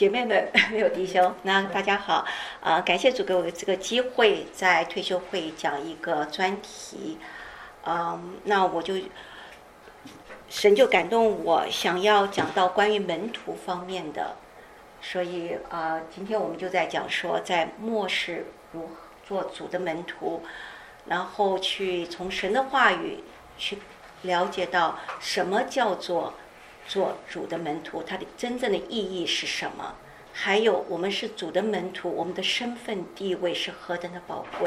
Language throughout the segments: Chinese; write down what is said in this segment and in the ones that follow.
姐妹们，没有弟兄，那大家好，感谢主给我这个机会，在退休会讲一个专题，那我就神就感动我，想要讲到关于门徒方面的，所以今天我们就在讲说，在末世如何做主的门徒，然后去从神的话语去了解到什么叫做做主的门徒，它的真正的意义是什么？还有我们是主的门徒，我们的身份地位是何等的宝贵。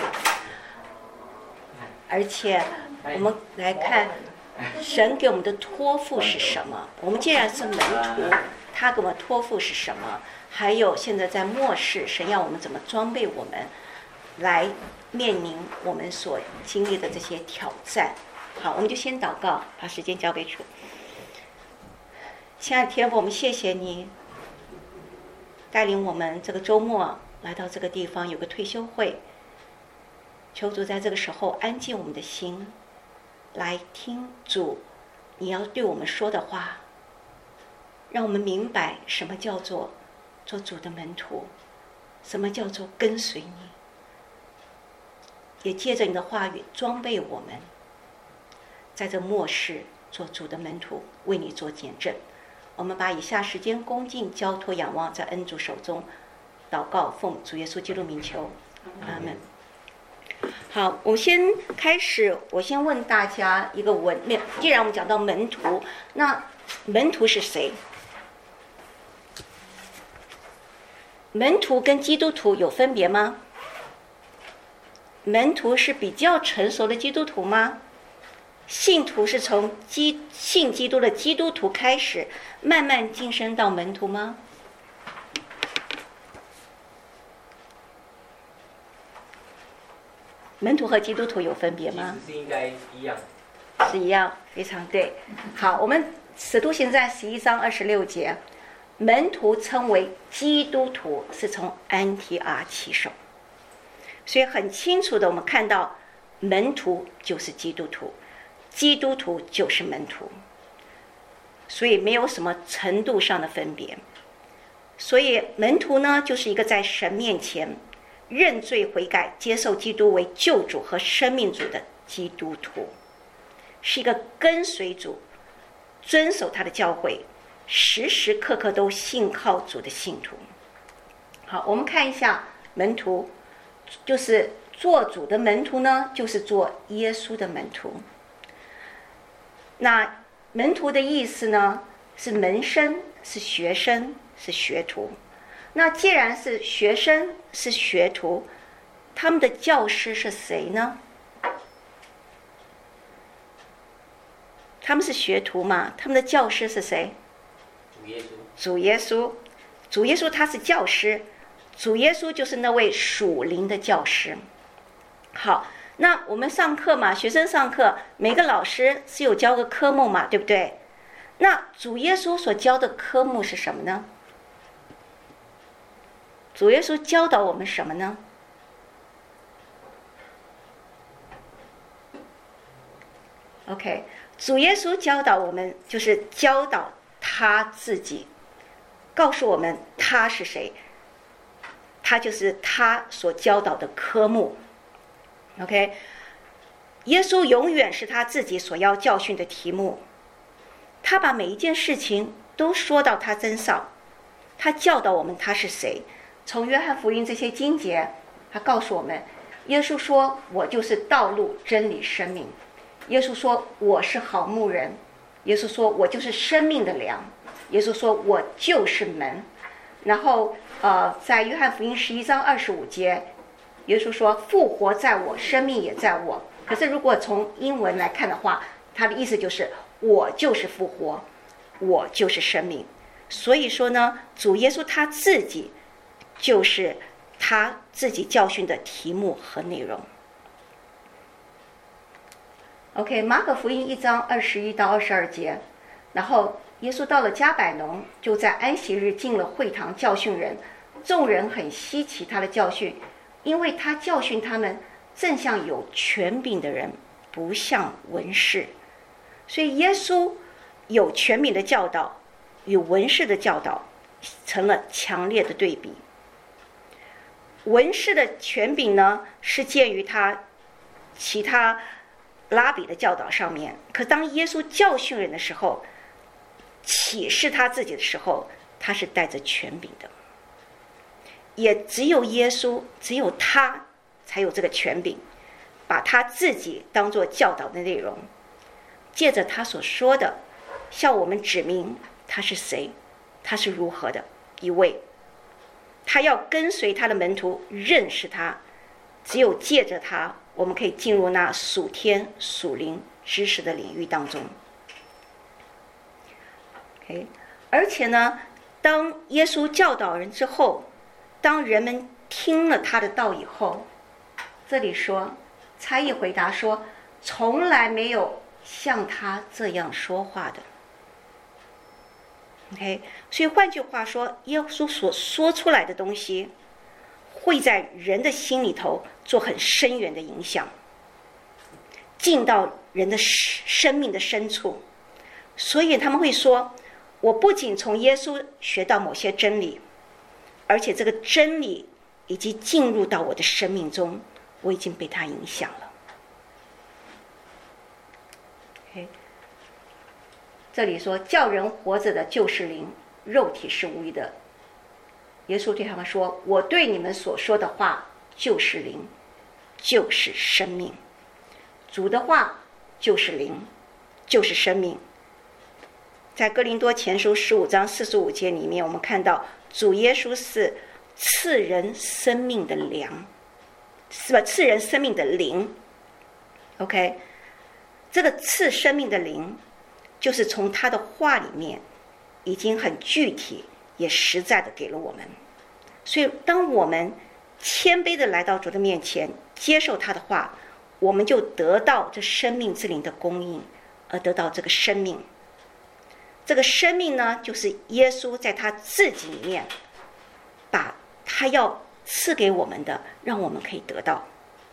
而且我们来看神给我们的托付是什么？我们既然是门徒，他给我们托付是什么？还有现在在末世，神要我们怎么装备我们，来面临我们所经历的这些挑战。好，我们就先祷告，把时间交给主。亲爱的天父，我们谢谢你带领我们这个周末来到这个地方，有个退休会。求主在这个时候安静我们的心，来听主你要对我们说的话，让我们明白什么叫做做主的门徒，什么叫做跟随你，也借着你的话语装备我们，在这末世做主的门徒，为你做见证。我们把以下时间恭敬交托仰望在恩主手中，祷告奉主耶稣基督名求，阿们。好，我先开始，我先问大家一个问题，既然我们讲到门徒，那门徒是谁？门徒跟基督徒有分别吗？门徒是比较成熟的基督徒吗？信徒是从信基督的基督徒开始，慢慢晋升到门徒吗？门徒和基督徒有分别吗？ 其实是应该一样。 是一样，非常对。好，我们使徒行传11章26节，门徒称为基督徒，是从安提阿起手。所以很清楚的，我们看到门徒就是基督徒，基督徒就是门徒，所以没有什么程度上的分别。所以门徒呢，就是一个在神面前认罪悔改，接受基督为救主和生命主的基督徒，是一个跟随主、遵守他的教诲、时时刻刻都信靠主的信徒。好，我们看一下门徒，就是做主的门徒呢，就是做耶稣的门徒。那门徒的意思呢，是门生，是学生，是学徒。那既然是学生，是学徒，他们的教师是谁呢？他们是学徒嘛，他们的教师是谁？ 主耶稣。 主耶稣，主耶稣他是教师，主耶稣就是那位属灵的教师。好，那我们上课嘛，学生上课，每个老师是有教个科目嘛，对不对？那主耶稣所教的科目是什么呢？主耶稣教导我们什么呢？OK， 主耶稣教导我们，就是教导他自己，告诉我们他是谁，他就是他所教导的科目。OK， 耶稣永远是他自己所要教训的题目，他把每一件事情都说到他身上，他教导我们他是谁。从约翰福音这些经节，他告诉我们，耶稣说我就是道路真理生命，耶稣说我是好牧人，耶稣说我就是生命的粮，耶稣说我就是门。然后在约翰福音11章25节，耶稣说复活在我，生命也在我。可是如果从英文来看的话，他的意思就是我就是复活，我就是生命。所以说呢，主耶稣他自己就是他自己教训的题目和内容。OK， 马可福音1章21到22节，然后耶稣到了加百农，就在安息日进了会堂教训人，众人很稀奇他的教训，因为他教训他们正像有权柄的人，不像文士。所以耶稣有权柄的教导与文士的教导成了强烈的对比。文士的权柄呢，是建于他其他拉比的教导上面，可当耶稣教训人的时候，启示他自己的时候，他是带着权柄的。也只有耶稣，只有他才有这个权柄，把他自己当作教导的内容，借着他所说的向我们指明他是谁，他是如何的一位。他要跟随他的门徒认识他，只有借着他，我们可以进入那属天属灵知识的领域当中。而且呢，当耶稣教导人之后，当人们听了他的道以后，这里说差役回答说，从来没有像他这样说话的。所以换句话说，耶稣所说出来的东西会在人的心里头做很深远的影响，进到人的生命的深处。所以他们会说，我不仅从耶稣学到某些真理，而且这个真理已经进入到我的生命中，我已经被它影响了。这里说叫人活着的就是灵，肉体是无益的。耶稣对他们说，我对你们所说的话就是灵，就是生命。主的话就是灵，就是生命。在哥林多前书15章45节里面，我们看到主耶稣是赐人生命的粮，是吧？赐人生命的灵。OK， 这个赐生命的灵，就是从他的话里面已经很具体也实在的给了我们。所以当我们谦卑的来到主的面前，接受他的话，我们就得到这生命之灵的供应，而得到这个生命。这个生命呢，就是耶稣在他自己里面把他要赐给我们的，让我们可以得到。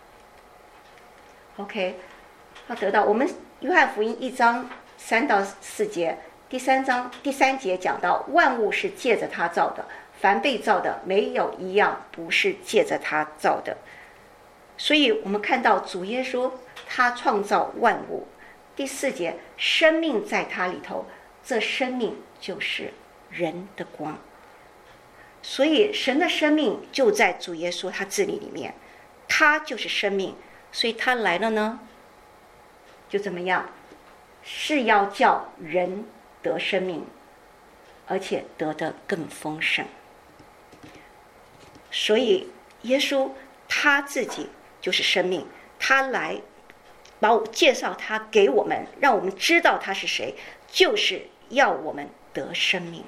OK， 要得到。我们约翰福音1章3到4节，第3节讲到，万物是借着他造的，凡被造的没有一样不是借着他造的。所以我们看到主耶稣他创造万物。第4节，生命在他里头，这生命就是人的光。所以神的生命就在主耶稣他自己里面，他就是生命。所以他来了呢，就怎么样？是要叫人得生命，而且得得更丰盛。所以耶稣他自己就是生命，他来把我介绍他给我们，让我们知道他是谁，就是要我们得生命。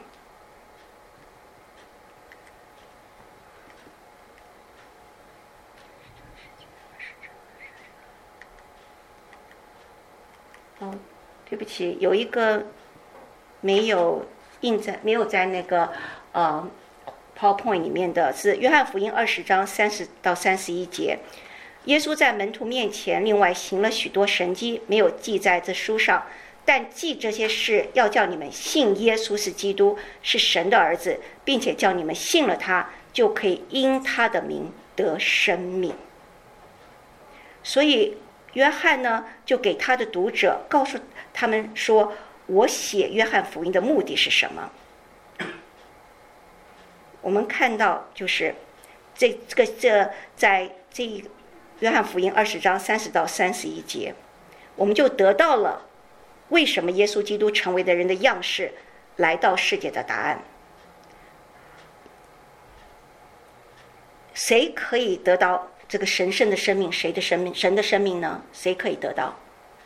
对不起，有一个没有在那个PowerPoint 里面的是约翰福音20章30到31节。耶稣在门徒面前另外行了许多神迹，没有记在这书上，但记这些事，要叫你们信耶稣是基督，是神的儿子，并且叫你们信了他，就可以因他的名得生命。所以约翰呢，就给他的读者告诉他们说，我写约翰福音的目的是什么？我们看到就是在这约翰福音20章30到31节，我们就得到了为什么耶稣基督成为的人的样式，来到世界的答案。谁可以得到这个神圣的生命？谁的生命？神的生命呢？谁可以得到？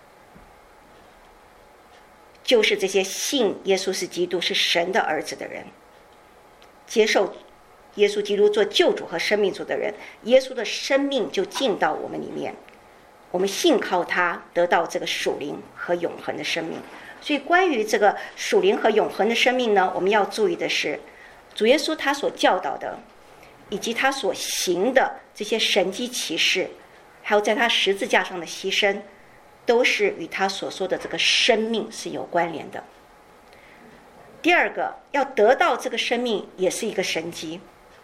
就是这些信耶稣是基督，是神的儿子的人，接受耶稣基督做救主和生命主的人，耶稣的生命就进到我们里面，我们信靠他，得到这个属灵和永恒的生命。所以关于这个属灵和永恒的生命呢，我们要注意的是，主耶稣他所教导的，以及他所行的这些神迹奇事，还有在他十字架上的牺牲，都是与他所说的这个生命是有关联的。 第二个，要得到这个生命也是一个神迹。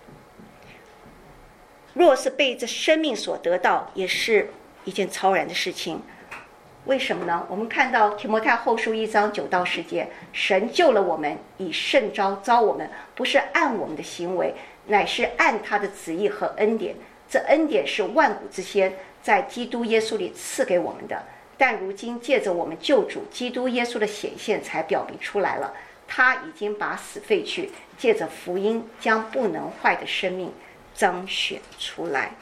若是被这生命所得到，也是一件超然的事情。为什么呢？我们看到提摩太后书1章9到10节，神救了我们，以圣召召我们，不是按我们的行为，乃是按他的旨意和恩典。这恩典是万古之先在基督耶稣里赐给我们的，但如今借着我们救主基督耶稣的显现才表明出来了。他已经把死废去，借着福音将不能坏的生命彰显出来。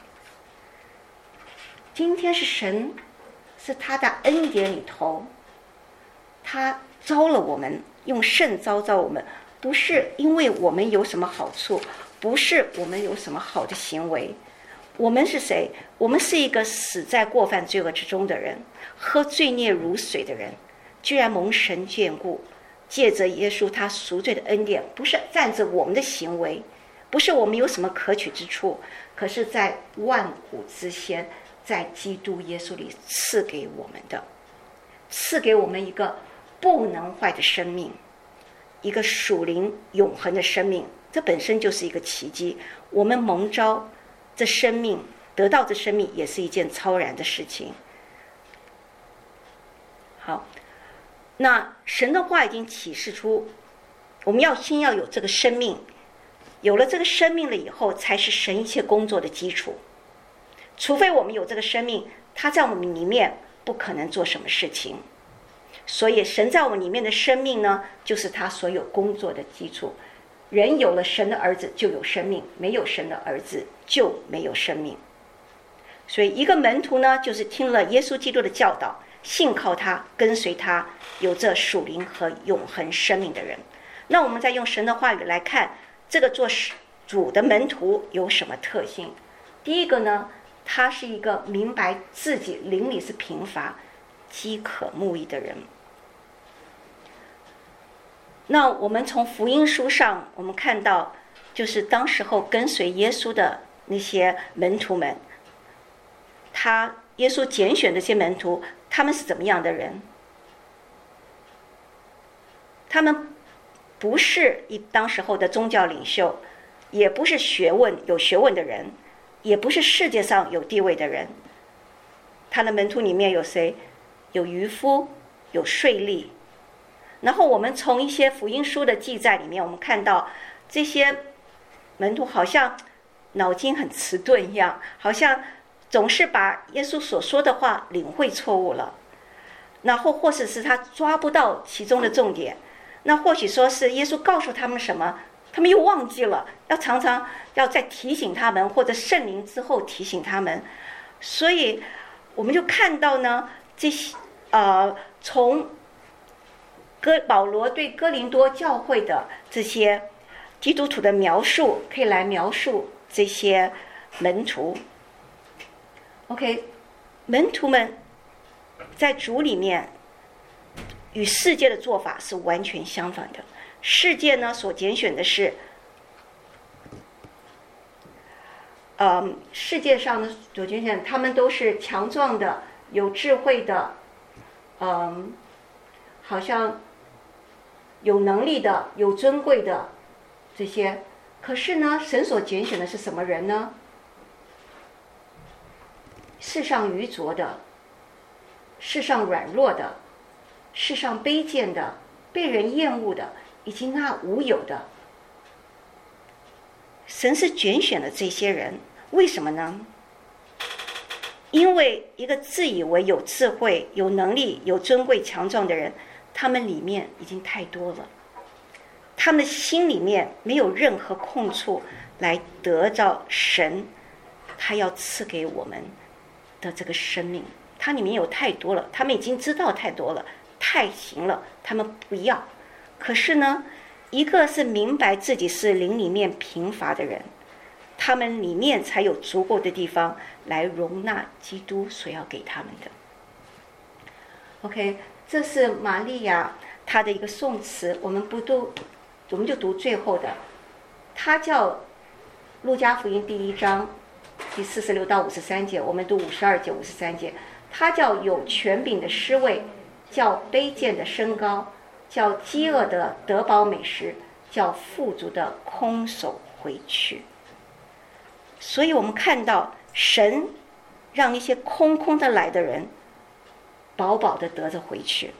今天是神，是他的恩典里头，他招了我们，用圣召我们，不是因为我们有什么好处，不是我们有什么好的行为。我们是谁？我们是一个死在过犯罪恶之中的人，喝罪孽如水的人，居然蒙神眷顾，借着耶稣他赎罪的恩典，不是站着我们的行为，不是我们有什么可取之处，可是在万古之先，在基督耶稣里赐给我们的，赐给我们一个不能坏的生命，一个属灵永恒的生命，这本身就是一个奇迹。我们蒙召这生命，得到这生命也是一件超然的事情。好，那神的话已经启示出，我们先要有这个生命，有了这个生命了以后，才是神一切工作的基础。除非我们有这个生命，他在我们里面不可能做什么事情。所以神在我们里面的生命呢，就是他所有工作的基础。人有了神的儿子就有生命，没有神的儿子就没有生命。所以一个门徒呢，就是听了耶稣基督的教导，信靠他，跟随他，有这属灵和永恒生命的人。那我们再用神的话语来看，这个做主的门徒有什么特性？第一个呢，他是一个明白自己灵里是贫乏、饥渴慕义的人。那我们从福音书上，我们看到，就是当时候跟随耶稣的那些门徒们，耶稣拣选的这些门徒，他们是怎么样的人？他们不是当时候的宗教领袖，也不是有学问的人，也不是世界上有地位的人。他的门徒里面有谁？有渔夫，有税吏。然后我们从一些福音书的记载里面，我们看到这些门徒好像脑筋很迟钝一样，好像总是把耶稣所说的话领会错误了，然后或者是他抓不到其中的重点，那或许说是耶稣告诉他们什么，他们又忘记了，要常常要再提醒他们，或者圣灵之后提醒他们。所以我们就看到呢，这些从保罗对哥林多教会的这些基督徒的描述，可以来描述这些门徒。OK， 门徒们在主里面与世界的做法是完全相反的。世界呢所拣选的是，世界上的所拣选，他们都是强壮的、有智慧的，好像有能力的、有尊贵的这些。可是呢，神所拣选的是什么人呢？世上愚拙的，世上软弱的，世上卑贱的，被人厌恶的，以及那无有的。神是拣选了这些人，为什么呢？因为一个自以为有智慧、有能力、有尊贵、强壮的人，他们里面已经太多了，他们的心里面没有任何空处来得到神他要赐给我们的这个生命。它里面有太多了，他们已经知道太多了，太行了，他们不要。可是呢，一个是明白自己是灵里面贫乏的人，他们里面才有足够的地方来容纳基督所要给他们的。 OK， 这是玛利亚她的一个颂词，我们就读最后的。她叫路加福音第1章第46到53节，我们读52节53节。她叫有权柄的施位，叫卑贱的升高， 叫饥饿的得饱美食，叫富足的空手回去。所以我们看到神让一些空空的来的人饱饱的得着回去，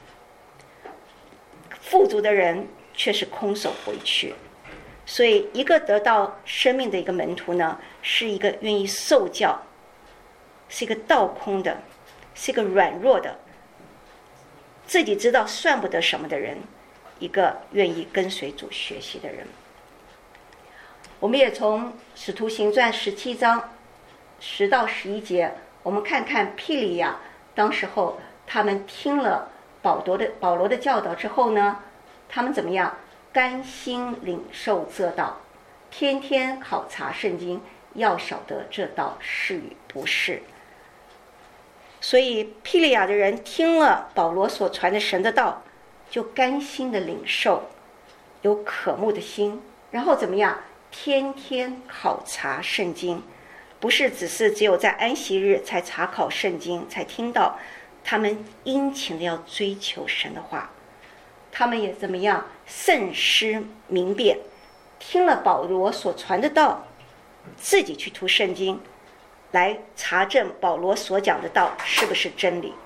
富足的人却是空手回去。所以一个得到生命的一个门徒呢，是一个愿意受教，是一个倒空的，是一个软弱的，自己知道算不得什么的人，一个愿意跟随主学习的人。我们也从使徒行传17章10到11节，我们看看庇利亚当时候他们听了保罗的教导之后呢，他们怎么样？甘心领受这道，天天考察圣经，要晓得这道是与不是。所以庇利亚的人听了保罗所传的神的道，就甘心的领受，有渴慕的心，然后怎么样？天天考察圣经，不是只有在安息日才查考圣经才听到，他们殷勤的要追求神的话。他们也怎么样？慎思明辨，听了保罗所传的道，自己去读圣经，来查证保罗所讲的道是不是真理。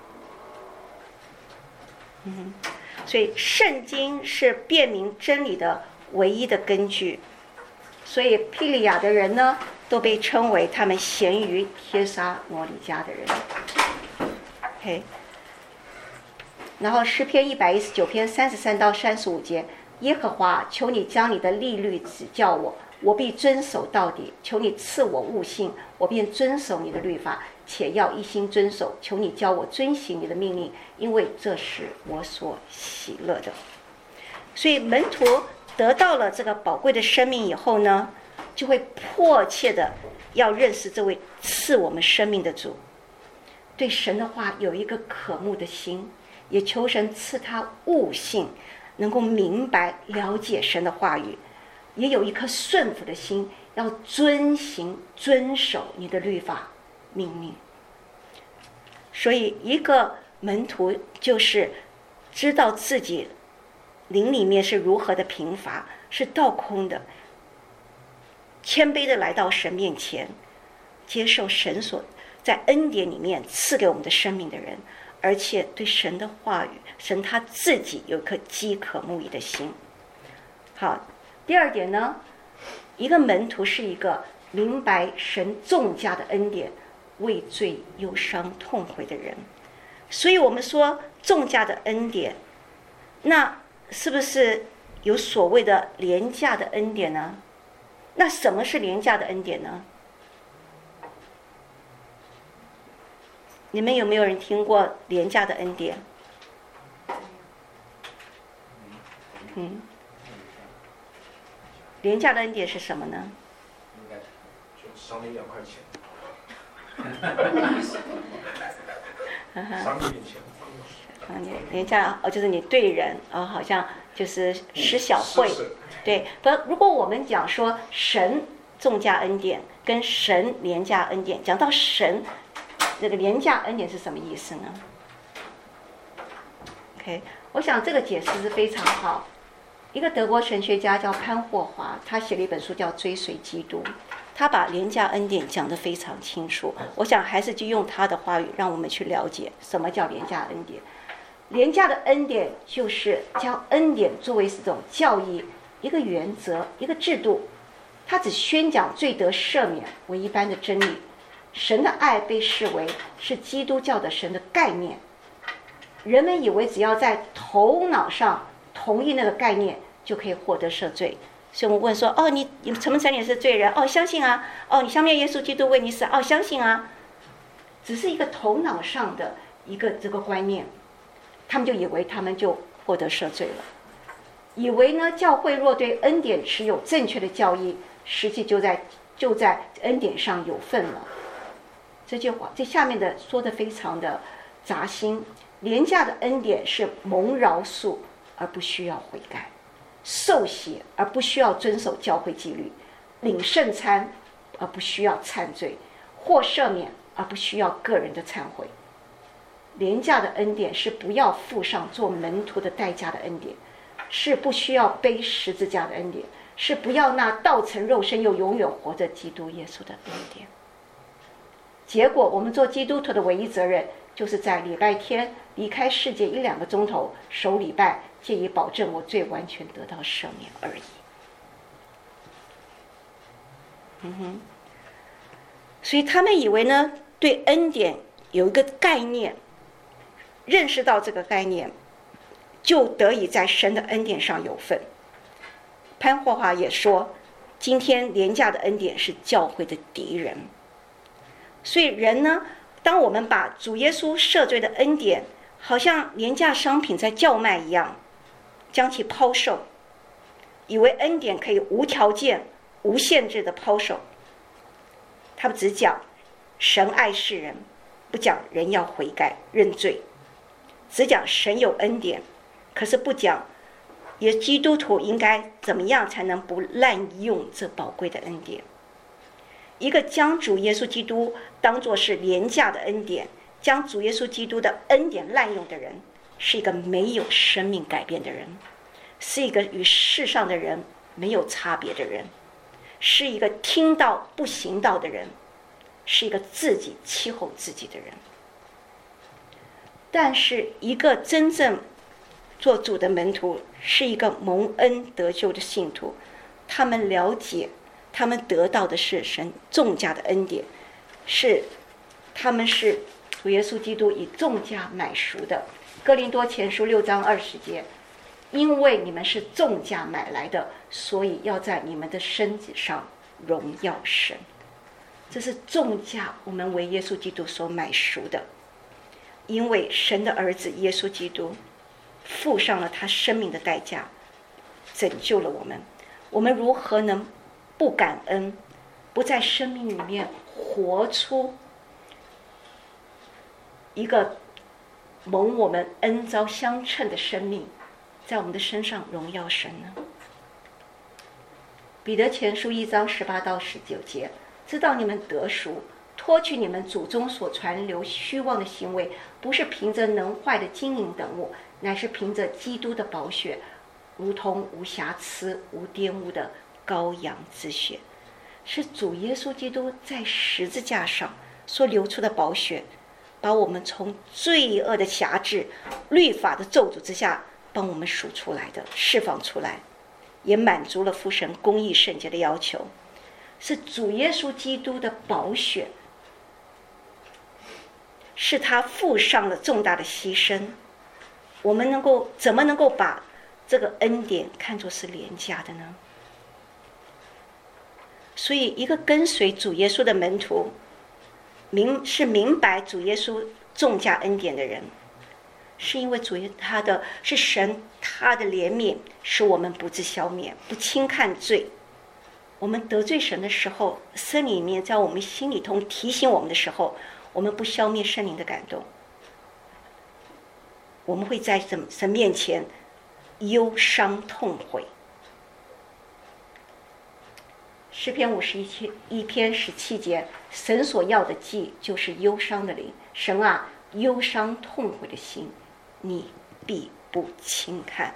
所以圣经是辨明真理的唯一的根据。所以庇利亚的人呢，都被称为他们咸于帖撒罗尼迦的人。OK。然后诗篇119篇33到35节，耶和华，求你将你的律例指教我，我必遵守到底。求你赐我悟性，我便遵守你的律法，且要一心遵守。求你教我遵行你的命令，因为这是我所喜乐的。所以门徒得到了这个宝贵的生命以后呢，就会迫切的要认识这位赐我们生命的主，对神的话有一个渴慕的心，也求神赐他悟性，能够明白了解神的话语，也有一颗顺服的心，要遵行遵守你的律法命令。所以一个门徒就是知道自己灵里面是如何的贫乏，是倒空的，谦卑的来到神面前，接受神所在恩典里面赐给我们的生命的人，而且对神的话语，神他自己有一颗饥渴慕义的心。好，第二点呢，一个门徒是一个明白神重价的恩典，为罪忧伤痛悔的人。所以我们说重价的恩典，那是不是有所谓的廉价的恩典呢？那什么是廉价的恩典呢？你们有没有人听过廉价的恩典？廉价的恩典是什么呢？ 应该就少你2块钱，少你点钱。 廉价就是你对人好像就是施小惠。对，如果我们讲说神重价恩典跟神廉价恩典，讲到神这个廉价恩典是什么意思呢 ？OK， 我想这个解释是非常好。一个德国神学家叫潘霍华，他写了一本书叫《追随基督》，他把廉价恩典讲得非常清楚。我想还是就用他的话语，让我们去了解什么叫廉价恩典。廉价的恩典就是将恩典作为这种教义、一个原则、一个制度，它只宣讲罪得赦免为一般的真理。神的爱被视为是基督教的神的概念，人们以为只要在头脑上同意那个概念就可以获得赦罪。所以我们问说，你承不承认是罪人？相信啊。你相信耶稣基督为你死？相信啊。只是一个头脑上的一个这个观念，他们就以为他们就获得赦罪了，以为呢教会若对恩典持有正确的教义，实际就在恩典上有份了。这句话这下面的说的非常的扎心。廉价的恩典是蒙饶恕而不需要悔改，受洗而不需要遵守教会纪律，领圣餐而不需要忏罪，或赦免而不需要个人的忏悔。廉价的恩典是不要付上做门徒的代价的恩典， 是不需要背十字架的恩典，是不要那道成肉身又永远活着基督耶稣的恩典。结果我们做基督徒的唯一责任，就是在礼拜天离开世界1-2个钟头守礼拜，借以保证我最完全得到赦免而已。所以他们以为呢，对恩典有一个概念，认识到这个概念，就得以在神的恩典上有份。潘霍华也说，今天廉价的恩典是教会的敌人。所以人呢，当我们把主耶稣赦罪的恩典好像廉价商品在叫卖一样，将其抛售，以为恩典可以无条件无限制的抛售。他们只讲神爱世人，不讲人要悔改认罪，只讲神有恩典，可是不讲基督徒应该怎么样才能不滥用这宝贵的恩典。一个将主耶稣基督当作是廉价的恩典，将主耶稣基督的恩典滥用的人，是一个没有生命改变的人，是一个与世上的人没有差别的人，是一个听到不行道的人，是一个自己欺哄自己的人。但是一个真正做主的门徒，是一个蒙恩得救的信徒，他们了解他们得到的是神重价的恩典，他们是主耶稣基督以重价买赎的。哥林多前书6章20节，因为你们是重价买来的，所以要在你们的身子上荣耀神。这是重价，我们为耶稣基督所买赎的。因为神的儿子耶稣基督付上了他生命的代价，拯救了我们。我们如何能不感恩，不在生命里面活出一个蒙我们恩召相称的生命，在我们的身上荣耀神呢？彼得前书1章18到19节，知道你们得赎，脱去你们祖宗所传流虚妄的行为，不是凭着能坏的金银等物，乃是凭着基督的宝血，如同无瑕疵无玷污的羔羊之血。是主耶稣基督在十字架上所流出的宝血，把我们从罪恶的辖制、律法的咒诅之下帮我们赎出来的，释放出来，也满足了父神公义圣洁的要求。是主耶稣基督的宝血，是他付上了重大的牺牲。我们怎么能够把这个恩典看作是廉价的呢？所以一个跟随主耶稣的门徒，是明白主耶稣重价恩典的人，是因为是神他的怜悯，使我们不致消灭，不轻看罪。我们得罪神的时候，圣灵里面在我们心里头提醒我们的时候，我们不消灭圣灵的感动，我们会在神面前忧伤痛悔。诗篇51篇17节，神所要的祭就是忧伤的灵。神啊，忧伤痛悔的心，你必不轻看。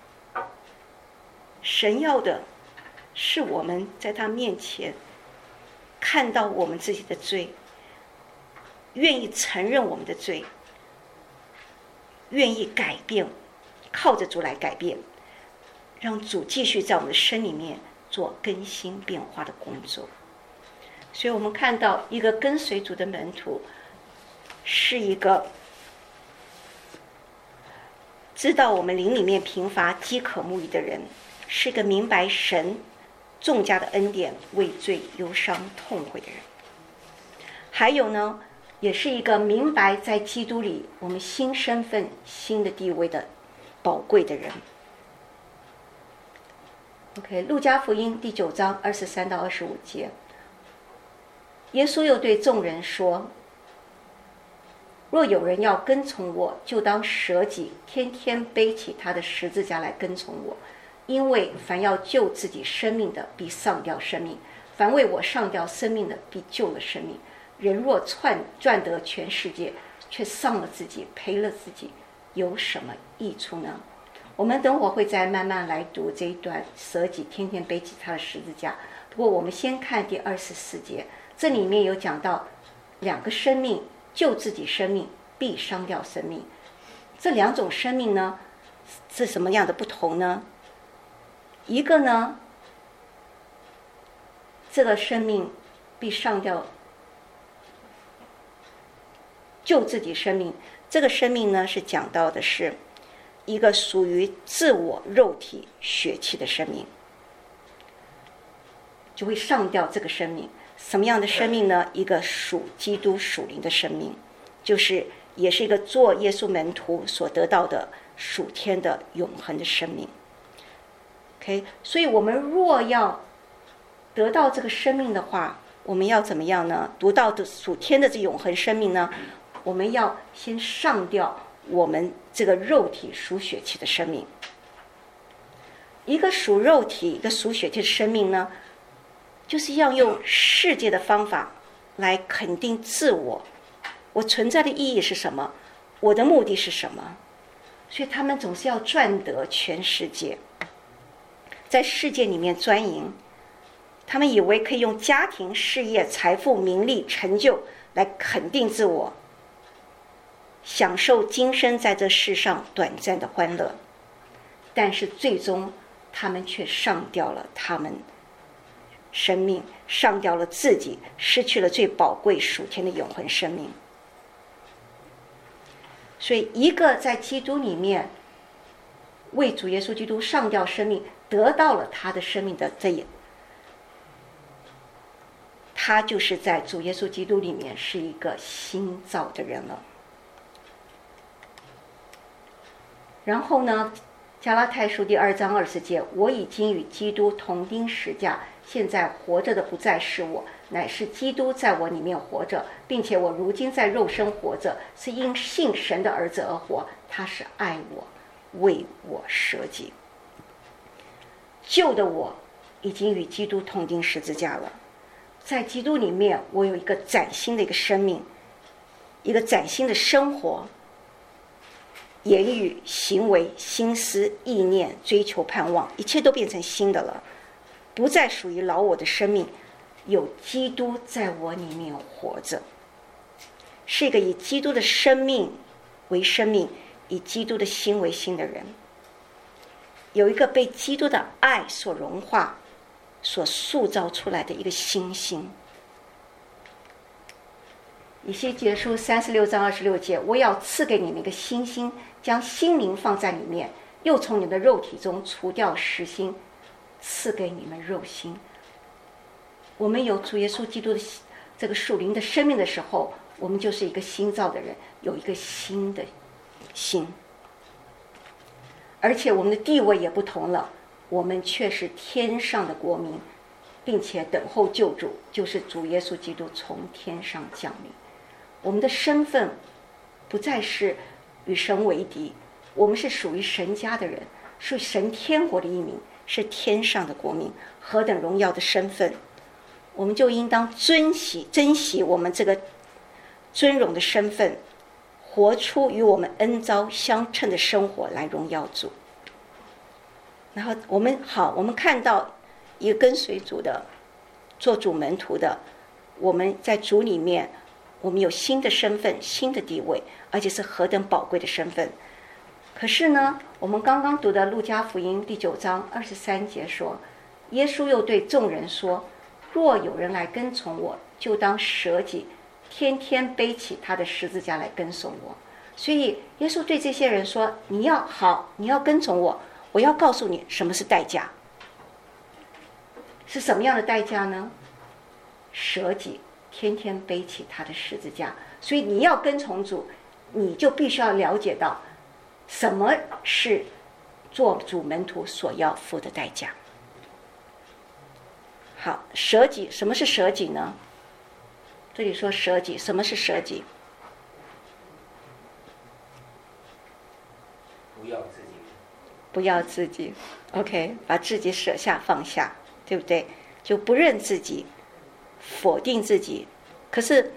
神要的是我们在他面前看到我们自己的罪，愿意承认我们的罪，愿意改变，靠着主来改变，让主继续在我们的身里面做更新变化的工作。所以我们看到一个跟随主的门徒，是一个知道我们灵里面贫乏饥渴慕义的人，是一个明白神重价的恩典，为罪忧伤痛悔的人。还有呢，也是一个明白在基督里我们新身份新的地位的宝贵的人。OK， 路加福音第9章23到25节，耶稣又对众人说，若有人要跟从我，就当舍己，天天背起他的十字架来跟从我。因为凡要救自己生命的，必丧掉生命；凡为我丧掉生命的，必救了生命。人若赚得全世界，却丧了自己，赔了自己，有什么益处呢？ 我们等会儿会再慢慢来读这一段，舍己天天背起他的十字架。不过我们先看第24节，这里面有讲到两个生命，救自己生命必伤掉生命。这两种生命呢是什么样的不同呢？一个呢，这个生命必上掉救自己生命，这个生命呢是讲到的是一个属于自我肉体血气的生命，就会上掉这个生命。什么样的生命呢？一个属基督属灵的生命，就是也是一个做耶稣门徒所得到的属天的永恒的生命。OK， 所以我们若要得到这个生命的话，我们要怎么样呢？读到的属天的这永恒生命呢，我们要先上掉我们这个肉体属血气的生命。一个属肉体，一个属血气的生命呢，就是要用世界的方法来肯定自我，我存在的意义是什么？我的目的是什么？所以他们总是要赚得全世界，在世界里面钻营。他们以为可以用家庭、事业、财富、名利、成就来肯定自我，享受今生在这世上短暂的欢乐，但是最终他们却上掉了他们生命，上掉了自己，失去了最宝贵属天的永恒生命。所以一个在基督里面为主耶稣基督上掉生命，得到了他的生命的这一，他就是在主耶稣基督里面是一个新造的人了。然后呢，加拉太书第2章20节，我已经与基督同钉十架，现在活着的不再是我，乃是基督在我里面活着，并且我如今在肉身活着，是因信神的儿子而活，他是爱我，为我舍己。旧的我已经与基督同钉十字架了，在基督里面我有一个崭新的一个生命，一个崭新的生活，言语、行为、心思、意念、追求、盼望，一切都变成新的了，不再属于老我的生命，有基督在我里面活着，是一个以基督的生命为生命，以基督的心为心的人，有一个被基督的爱所融化、所塑造出来的一个新心。以西结书36章26节，我要赐给你们一个新心，将心灵放在里面，又从你的肉体中除掉实心，赐给你们肉心。我们有主耶稣基督的这个属灵的生命的时候，我们就是一个新造的人，有一个新的心，而且我们的地位也不同了，我们却是天上的国民，并且等候救主，就是主耶稣基督从天上降临。我们的身份不再是与神为敌，我们是属于神家的人，属于神天国的一民，是天上的国民，何等荣耀的身份！我们就应当珍惜我们这个尊荣的身份，活出与我们恩召相称的生活来荣耀主。然后我们看到一个跟随主的、做主门徒的，我们在主里面，我们有新的身份、新的地位，而且是何等宝贵的身份。可是呢，我们刚刚读的路加福音第9章23节说，耶稣又对众人说，若有人来跟从我，就当舍己，天天背起他的十字架来跟从我。所以耶稣对这些人说，你要跟从我，我要告诉你什么是代价。是什么样的代价呢？舍己，天天背起他的十字架。所以你要跟从主，你就必须要了解到什么是做主门徒所要付的代价。好，舍己，什么是舍己呢？这里说舍己，什么是舍己？不要自己 OK， 把自己舍下放下，对不对？就不认自己，否定自己，可是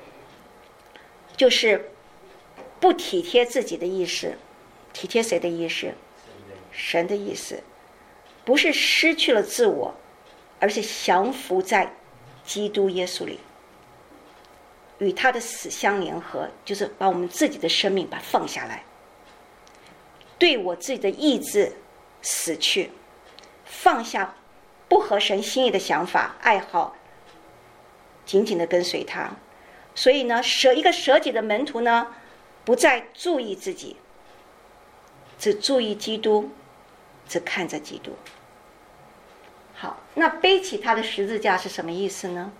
就是不体贴自己的意识。体贴谁的意识？ 神的意思，不是失去了自我，而是降服在基督耶稣里，与他的死相联合，就是把我们自己的生命把它放下来，对我自己的意志死去，放下不合神心意的想法爱好，紧紧的跟随他。所以呢，一个舍己的门徒呢，不再注意自己，只注意基督，只看着基督。好，那背起他的十字架是什么意思呢？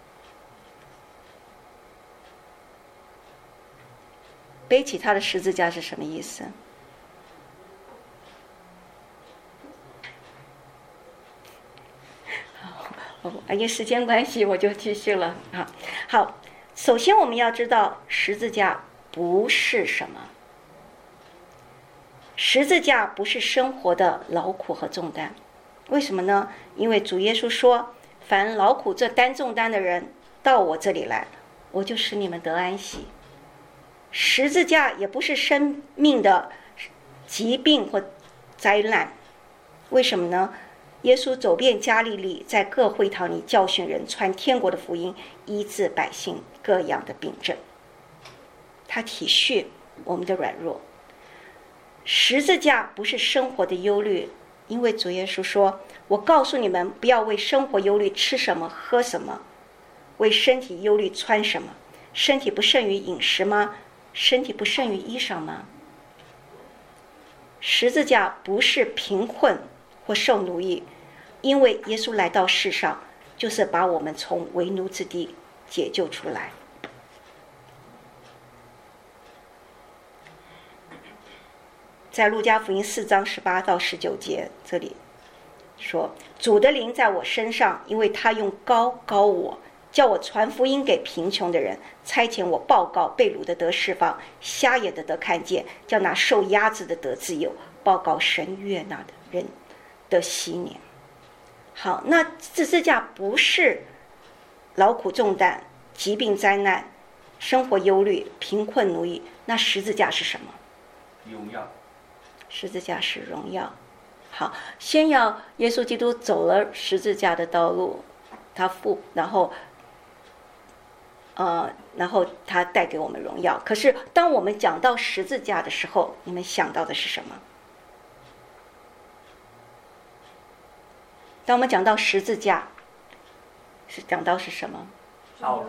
背起他的十字架是什么意思？因为时间关系，我就继续了啊。好，首先我们要知道十字架不是什么。十字架不是生活的劳苦和重担，为什么呢？因为主耶稣说：“凡劳苦担重担的人，到我这里来，我就使你们得安息。”十字架也不是生命的疾病或灾难，为什么呢？耶稣走遍加利利，在各会堂里教训人，传天国的福音，医治百姓各样的病症。他体恤我们的软弱。十字架不是生活的忧虑，因为主耶稣说：“我告诉你们，不要为生活忧虑吃什么喝什么，为身体忧虑穿什么。身体不胜于饮食吗？身体不胜于衣裳吗？”十字架不是贫困或受奴役，因为耶稣来到世上，就是把我们从为奴之地解救出来。在路加福音4章18到19节，这里说：“主的灵在我身上，因为他用膏膏我，叫我传福音给贫穷的人，差遣我报告被掳的得释放，瞎眼的得看见，叫那受压制的得自由，报告神悦纳的人的禧年。”好，那十字架不是劳苦重担、疾病灾难、生活忧虑、贫困奴役，那十字架是什么？ 荣耀。 十字架是荣耀。好，先要耶稣基督走了十字架的道路，然后他带给我们荣耀。可是当我们讲到十字架的时候，你们想到的是什么？当我们讲到十字架，讲到是什么？ 道路。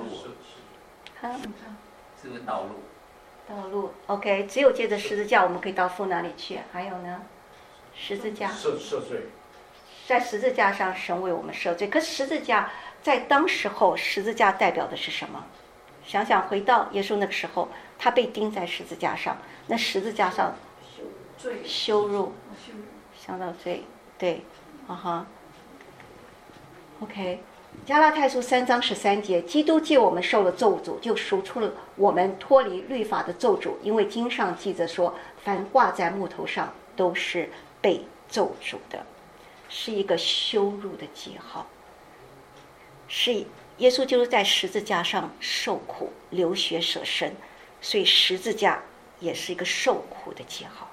是不是道路？ 道路 ，OK， 只有借着十字架，我们可以到父那里去。还有呢，十字架赦罪， 在十字架上，神为我们赦罪。可是十字架在当时候，十字架代表的是什么？想想回到耶稣那个时候，他被钉在十字架上，那十字架上羞辱，想到罪，对，OK。加拉太书3章13节，基督借我们受了咒诅，就赎出了我们脱离律法的咒诅，因为经上记着说，凡挂在木头上都是被咒诅的，是一个羞辱的记号。是耶稣就是在十字架上受苦流血舍身，所以十字架也是一个受苦的记号。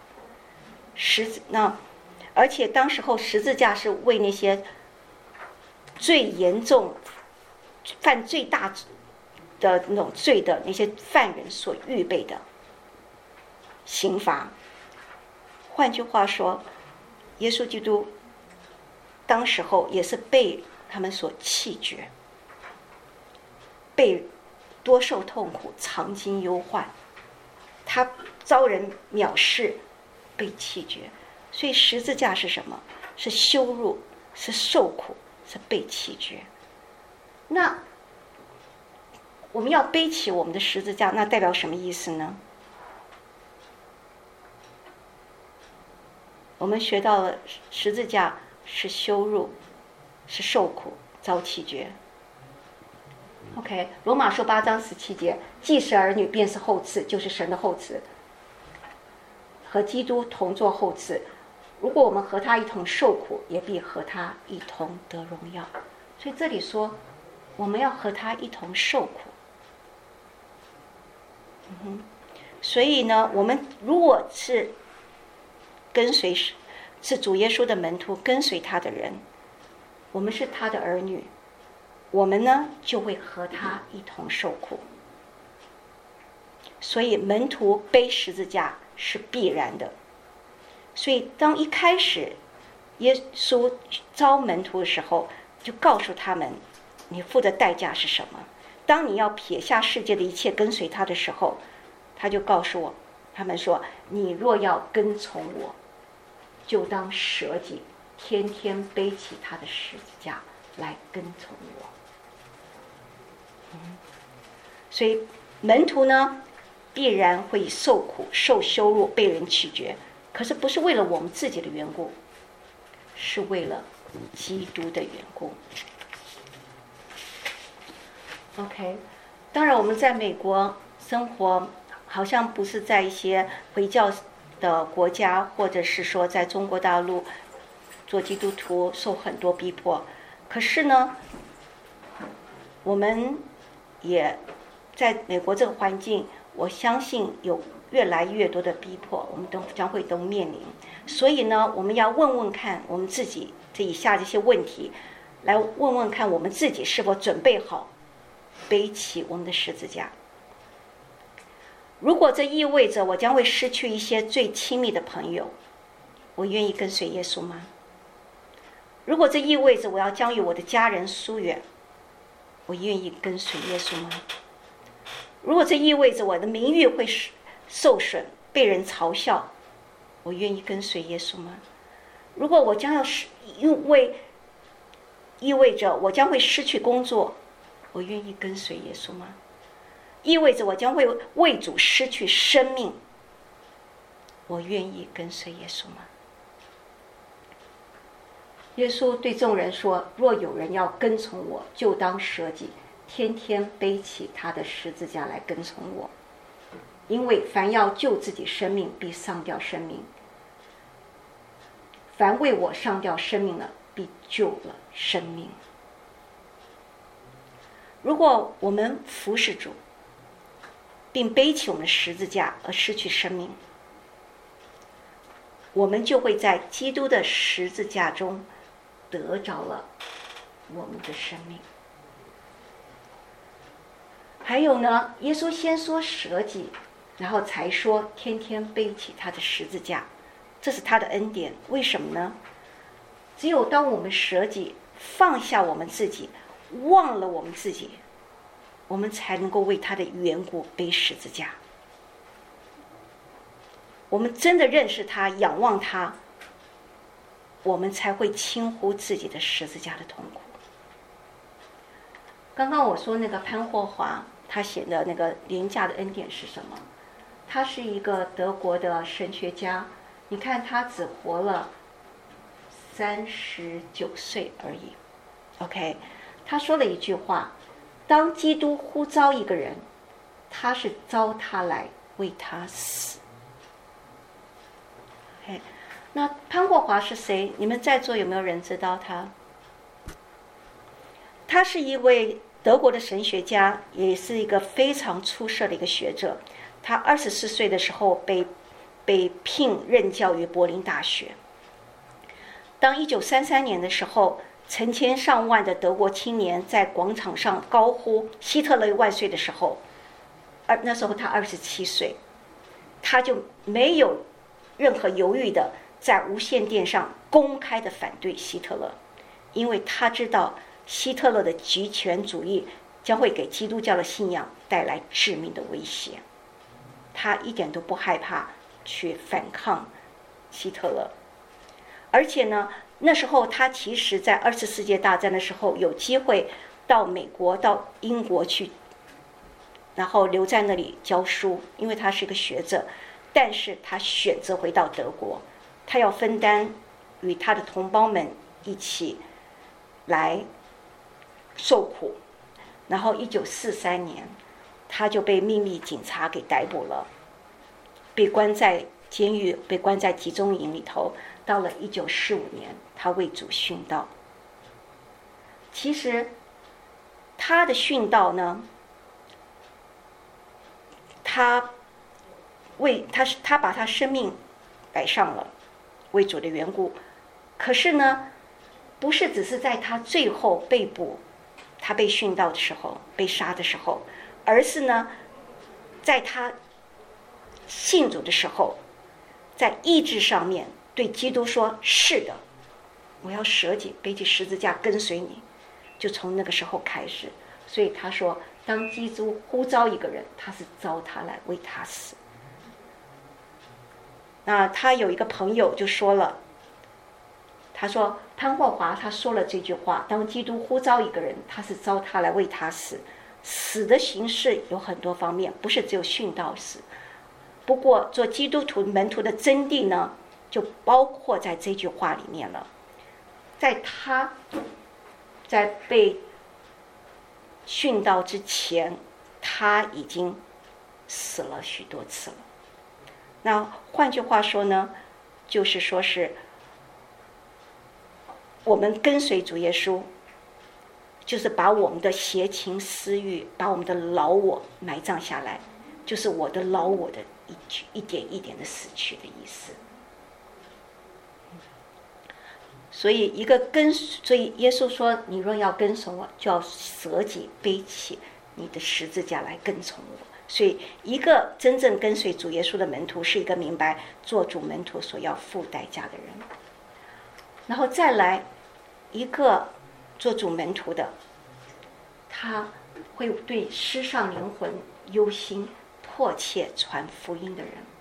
而且当时候十字架是为那些最严重犯最大的那种罪的那些犯人所预备的刑罚。换句话说，耶稣基督当时候也是被他们所弃绝，被多受痛苦，常经忧患，他遭人藐视，被弃绝。所以十字架是什么？是羞辱，是受苦，是被弃绝。那我们要背起我们的十字架，那代表什么意思呢？我们学到了十字架是羞辱，是受苦，遭弃绝。OK， 罗马书8章17节，既是儿女，便是后嗣，就是神的后嗣，和基督同作后嗣。如果我们和他一同受苦，也必和他一同得荣耀。所以这里说，我们要和他一同受苦。所以呢，我们如果是跟随是主耶稣的门徒，跟随他的人，我们是他的儿女，我们呢就会和他一同受苦。所以门徒背十字架是必然的。所以当一开始耶稣招门徒的时候，就告诉他们你付的代价是什么。当你要撇下世界的一切跟随他的时候，他就告诉他们说，你若要跟从我，就当舍己，天天背起他的十字架来跟从我。所以门徒呢必然会受苦、受羞辱、被人弃绝，可是不是为了我们自己的缘故，是为了基督的缘故。OK， 当然我们在美国生活，好像不是在一些回教的国家，或者是说在中国大陆做基督徒受很多逼迫，可是呢，我们也在美国这个环境，我相信有越来越多的逼迫，我们将会都面临。所以呢，我们要问问看我们自己这以下这些问题，来问问看我们自己是否准备好背起我们的十字架。如果这意味着我将会失去一些最亲密的朋友，我愿意跟随耶稣吗？如果这意味着我要将与我的家人疏远，我愿意跟随耶稣吗？如果这意味着我的名誉会受损，被人嘲笑，我愿意跟随耶稣吗？如果我将要意味着我将会失去工作，我愿意跟随耶稣吗？意味着我将会为主失去生命，我愿意跟随耶稣吗？耶稣对众人说，若有人要跟从我，就当舍己，天天背起他的十字架来跟从我。因为凡要救自己生命，必丧掉生命；凡为我丧掉生命了，必救了生命。如果我们服侍主，并背起我们的十字架而失去生命，我们就会在基督的十字架中得着了我们的生命。还有呢，耶稣先说舍己，然后才说天天背起他的十字架，这是他的恩典。为什么呢？只有当我们舍己，放下我们自己，忘了我们自己，我们才能够为他的缘故背十字架。我们真的认识他，仰望他，我们才会轻忽自己的十字架的痛苦。刚刚我说那个潘霍华他写的那个廉价的恩典是什么？他是一个德国的神学家，你看他只活了39岁而已。 OK， 他说了一句话，当基督呼召一个人，他是召他来为他死。 OK， 那潘霍华是谁？你们在座有没有人知道他？他是一位德国的神学家，也是一个非常出色的一个学者。他24岁的时候被聘任教于柏林大学。当1933年的时候，成千上万的德国青年在广场上高呼希特勒万岁的时候，那时候他27岁，他就没有任何犹豫的在无线电上公开的反对希特勒，因为他知道希特勒的极权主义将会给基督教的信仰带来致命的威胁。他一点都不害怕去反抗希特勒。而且呢，那时候他其实在2次世界大战的时候有机会到美国到英国去，然后留在那里教书，因为他是一个学者。但是他选择回到德国，他要分担与他的同胞们一起来受苦。然后1943年他就被秘密警察给逮捕了，被关在监狱，被关在集中营里头。到了1945年他为主殉道。其实他的殉道呢，他把他生命摆上了， 为主的缘故。可是呢，不是只是在他最后被捕，他被殉道的时候，被杀的时候，而是呢，在他信主的时候，在意志上面对基督说：是的，我要舍己背起十字架跟随你。就从那个时候开始，所以他说，当基督呼召一个人，他是召他来为他死。那他有一个朋友就说了，他说潘霍华他说了这句话，当基督呼召一个人，他是召他来为他死。死的形式有很多方面，不是只有殉道死。不过做基督徒门徒的真谛呢，就包括在这句话里面了。在被殉道之前，他已经死了许多次了。那换句话说呢，就是说是我们跟随主耶稣，就是把我们的邪情私欲，把我们的老我埋葬下来，就是我的老我的一点一点的死去的意思。所以耶稣说，你若要跟从我，就要舍己背起你的十字架来跟从我。所以一个真正跟随主耶稣的门徒，是一个明白做主门徒所要付代价的人。然后再来一个做主门徒的，他会对失丧灵魂忧心，迫切传福音的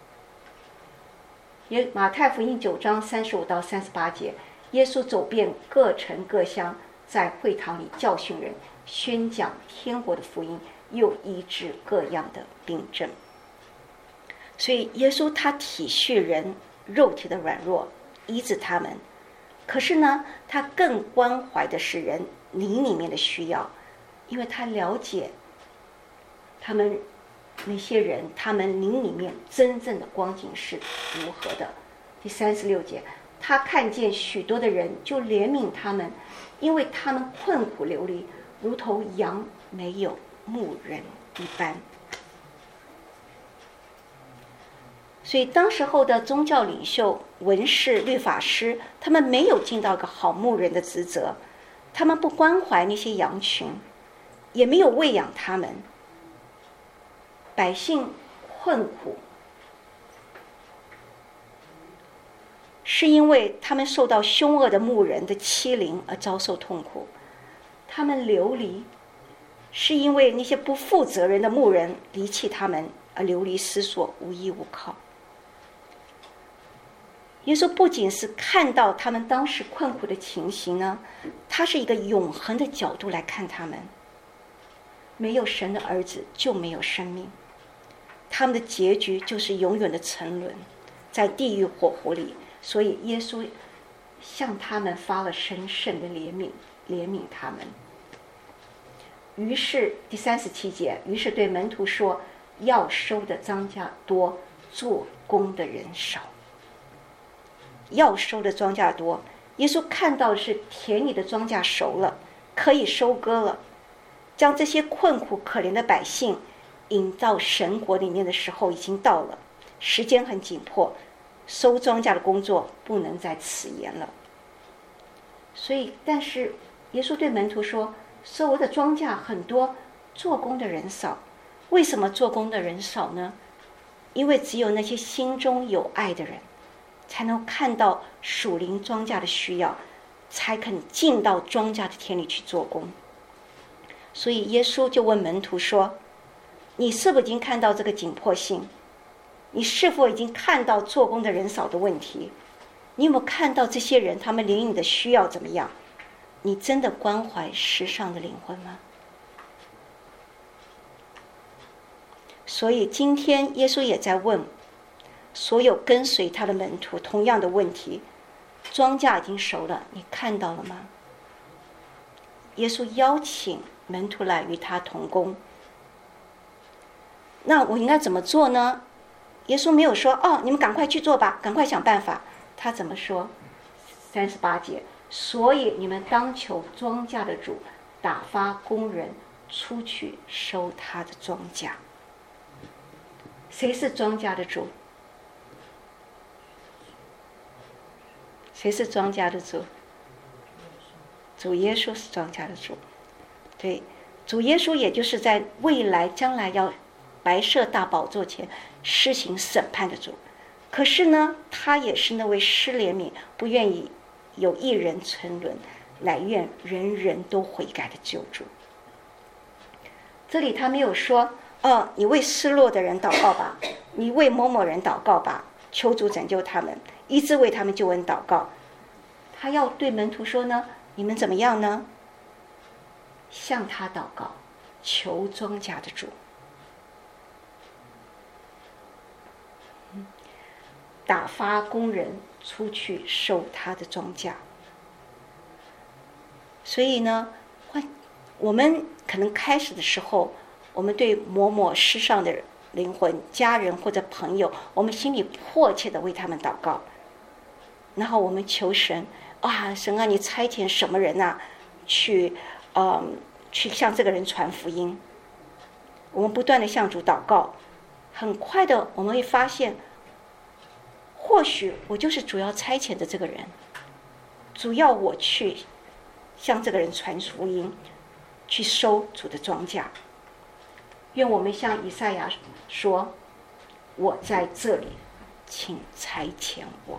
人。马太福音9章35到38节，耶稣走遍各城各乡，在会堂里教训人，宣讲天国的福音，又医治各样的病症。所以耶稣他体恤人肉体的软弱，医治他们。可是呢，他更关怀的是人灵里面的需要，因为他了解他们那些人，他们灵里面真正的光景是如何的。第36节，他看见许多的人，就怜悯他们，因为他们困苦流离，如同羊没有牧人一般。所以当时候的宗教领袖、文士、律法师，他们没有尽到一个好牧人的职责，他们不关怀那些羊群，也没有喂养他们。百姓困苦，是因为他们受到凶恶的牧人的欺凌而遭受痛苦；他们流离，是因为那些不负责任的牧人离弃他们而流离失所，无依无靠。耶稣不仅是看到他们当时困苦的情形呢，他是一个永恒的角度来看他们。没有神的儿子就没有生命，他们的结局就是永远的沉沦在地狱火湖里。所以耶稣向他们发了深深的怜悯他们。于是第37节，于是对门徒说，要收的庄稼多，做工的人少。要收的庄稼多，耶稣看到的是田里的庄稼熟了，可以收割了，将这些困苦可怜的百姓引到神国里面的时候已经到了，时间很紧迫，收庄稼的工作不能再迟延了。所以但是耶稣对门徒说，收我的庄稼很多，做工的人少。为什么做工的人少呢？因为只有那些心中有爱的人才能看到属灵庄稼的需要，才肯进到庄稼的田里去做工。所以耶稣就问门徒说，你是否已经看到这个紧迫性？你是否已经看到做工的人少的问题？你有没有看到这些人他们灵里的需要怎么样？你真的关怀世上的灵魂吗？所以今天耶稣也在问所有跟随他的门徒同样的问题，庄稼已经熟了，你看到了吗？耶稣邀请门徒来与他同工。那我应该怎么做呢？耶稣没有说，你们赶快去做吧，赶快想办法。他怎么说？38节，所以你们当求庄稼的主打发工人出去收他的庄稼。谁是庄稼的主？ 谁是庄稼的主？主耶稣是庄稼的主。对，主耶稣也就是在未来将来要白色大宝座前施行审判的主。可是呢，他也是那位施怜悯，不愿意有一人沉沦，乃愿人人都悔改的救主。这里他没有说，你为失落的人祷告吧，你为某某人祷告吧，求主拯救他们，医治为他们救恩祷告。他要对门徒说呢，你们怎么样呢？向他祷告，求庄稼的主，打发工人出去收他的庄稼。所以呢，我们可能开始的时候，我们对某某世上的灵魂、家人或者朋友，我们心里迫切的为他们祷告，然后我们求神神啊，你差遣什么人啊，去向这个人传福音。我们不断的向主祷告，很快的我们会发现，或许我就是主要差遣的这个人，主要我去向这个人传福音，去收主的庄稼。愿我们向以赛亚说，我在这里，请差遣我。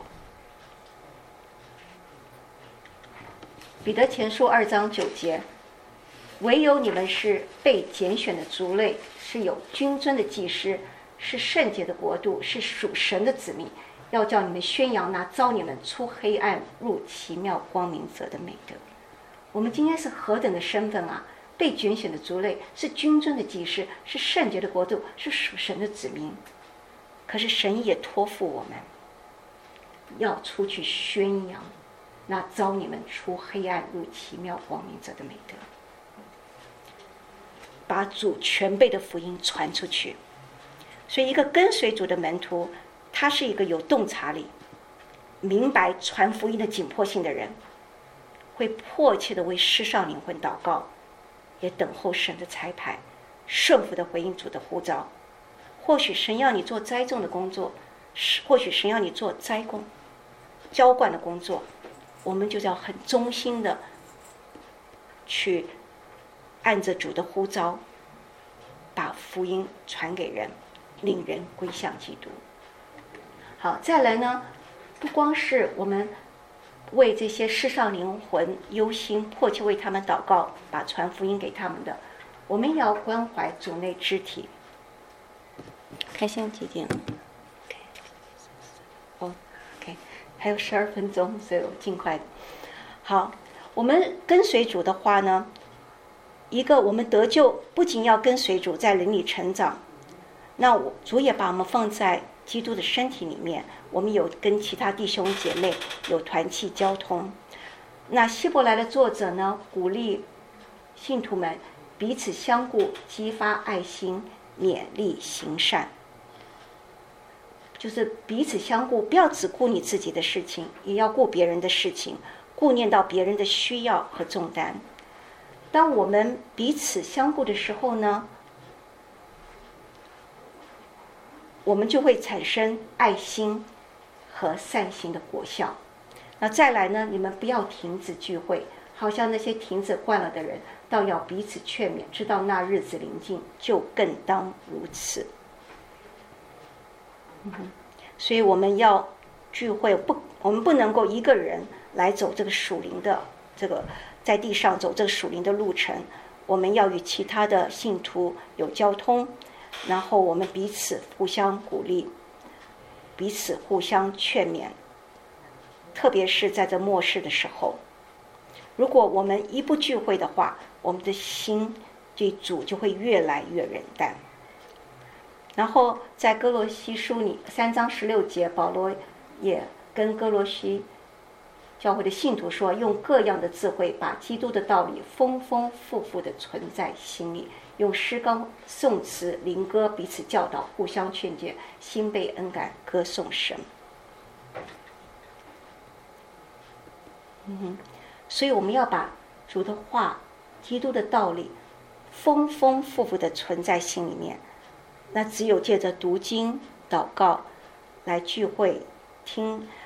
彼得前书2章9节，唯有你们是被拣选的族类，是有君尊的祭司，是圣洁的国度，是属神的子民，要叫你们宣扬那召你们出黑暗入奇妙光明者的美德。我们今天是何等的身份啊！被拣选的族类，是君尊的祭司，是圣洁的国度，是属神的子民。可是神也托付我们，要出去宣扬那召你们出黑暗入奇妙光明者的美德，把主全备的福音传出去。所以一个跟随主的门徒，他是一个有洞察力、明白传福音的紧迫性的人，会迫切的为世上灵魂祷告，也等候神的差派，顺服的回应主的呼召。或许神要你做栽种的工作，或许神要你做栽工、浇灌的工作，我们就要很忠心的去按着主的呼召，把福音传给人，令人归向基督。好，再来呢，不光是我们为这些世上灵魂忧心，迫切为他们祷告，把传福音给他们的，我们也要关怀主内肢体。看现在几点了？ OK， 还有12分钟，所以我尽快。好，我们跟随主的话呢，一个我们得救不仅要跟随主在灵里成长，那主也把我们放在基督的身体里面，我们有跟其他弟兄姐妹有团契交通。那希伯来的作者呢，鼓励信徒们彼此相顾，激发爱心，勉励行善。就是彼此相顾，不要只顾你自己的事情，也要顾别人的事情，顾念到别人的需要和重担。当我们彼此相顾的时候呢，我们就会产生爱心和善行的果效。那再来呢，你们不要停止聚会，好像那些停止惯了的人，倒要彼此劝勉，知道那日子临近，就更当如此。所以我们要聚会，我们不能够一个人来走这个属灵的在地上走这个属灵的路程，我们要与其他的信徒有交通，然后我们彼此互相鼓励，彼此互相劝勉，特别是在这末世的时候，如果我们一不聚会的话，我们的心对主就会越来越冷淡。然后在哥罗西书里3章16节，保罗也跟哥罗西教会的信徒说，用各样的智慧把基督的道理丰丰富富地存在心里，用诗歌、颂词、灵歌彼此教导，互相劝诫，心被恩感，歌颂神。所以我们要把主的话、基督的道理丰丰富富地存在心里面。那只有借着读经、祷告来聚会、听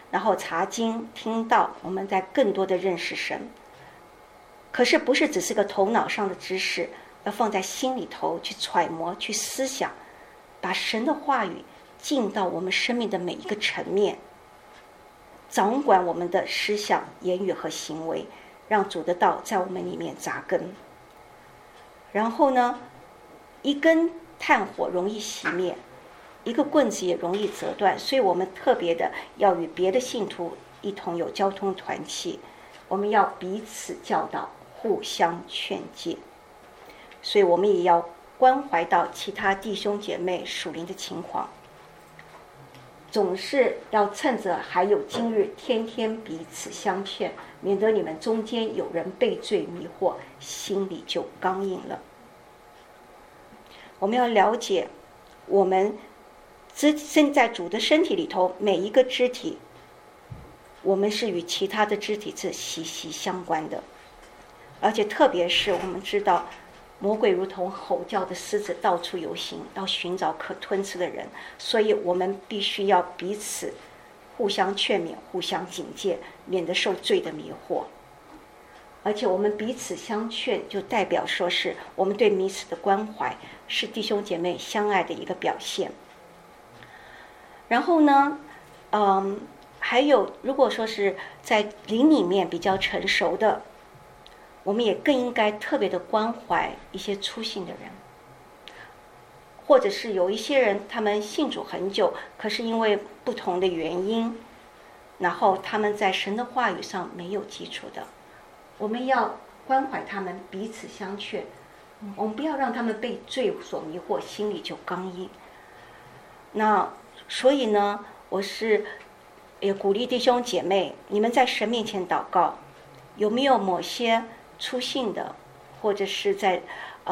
然后查经听道，我们在更多的认识神。可是不是只是个头脑上的知识，要放在心里头去揣摩、去思想，把神的话语进到我们生命的每一个层面，掌管我们的思想、言语和行为，让主的道在我们里面扎根。然后呢，一根炭火容易熄灭，一个棍子也容易折断，所以我们特别的要与别的信徒一同有交通团契，我们要彼此教导，互相劝诫。所以我们也要关怀到其他弟兄姐妹属灵的情况，总是要趁着还有今日，天天彼此相劝，免得你们中间有人被罪迷惑，心里就刚硬了。我们要了解，我们身在主的身体里头，每一个肢体，我们是与其他的肢体是息息相关的。而且特别是我们知道，魔鬼如同吼叫的狮子，到处游行，要寻找可吞吃的人。所以我们必须要彼此互相劝勉，互相警戒，免得受罪的迷惑。而且我们彼此相劝，就代表说是我们对彼此的关怀，是弟兄姐妹相爱的一个表现。然后呢，还有如果说是在灵里面比较成熟的，我们也更应该特别的关怀一些初信的人，或者是有一些人他们信主很久，可是因为不同的原因，然后他们在神的话语上没有基础的，我们要关怀他们，彼此相劝，我们不要让他们被罪所迷惑，心里就刚硬。那所以呢，我是也鼓励弟兄姐妹，你们在神面前祷告，有没有某些初信的，或者是在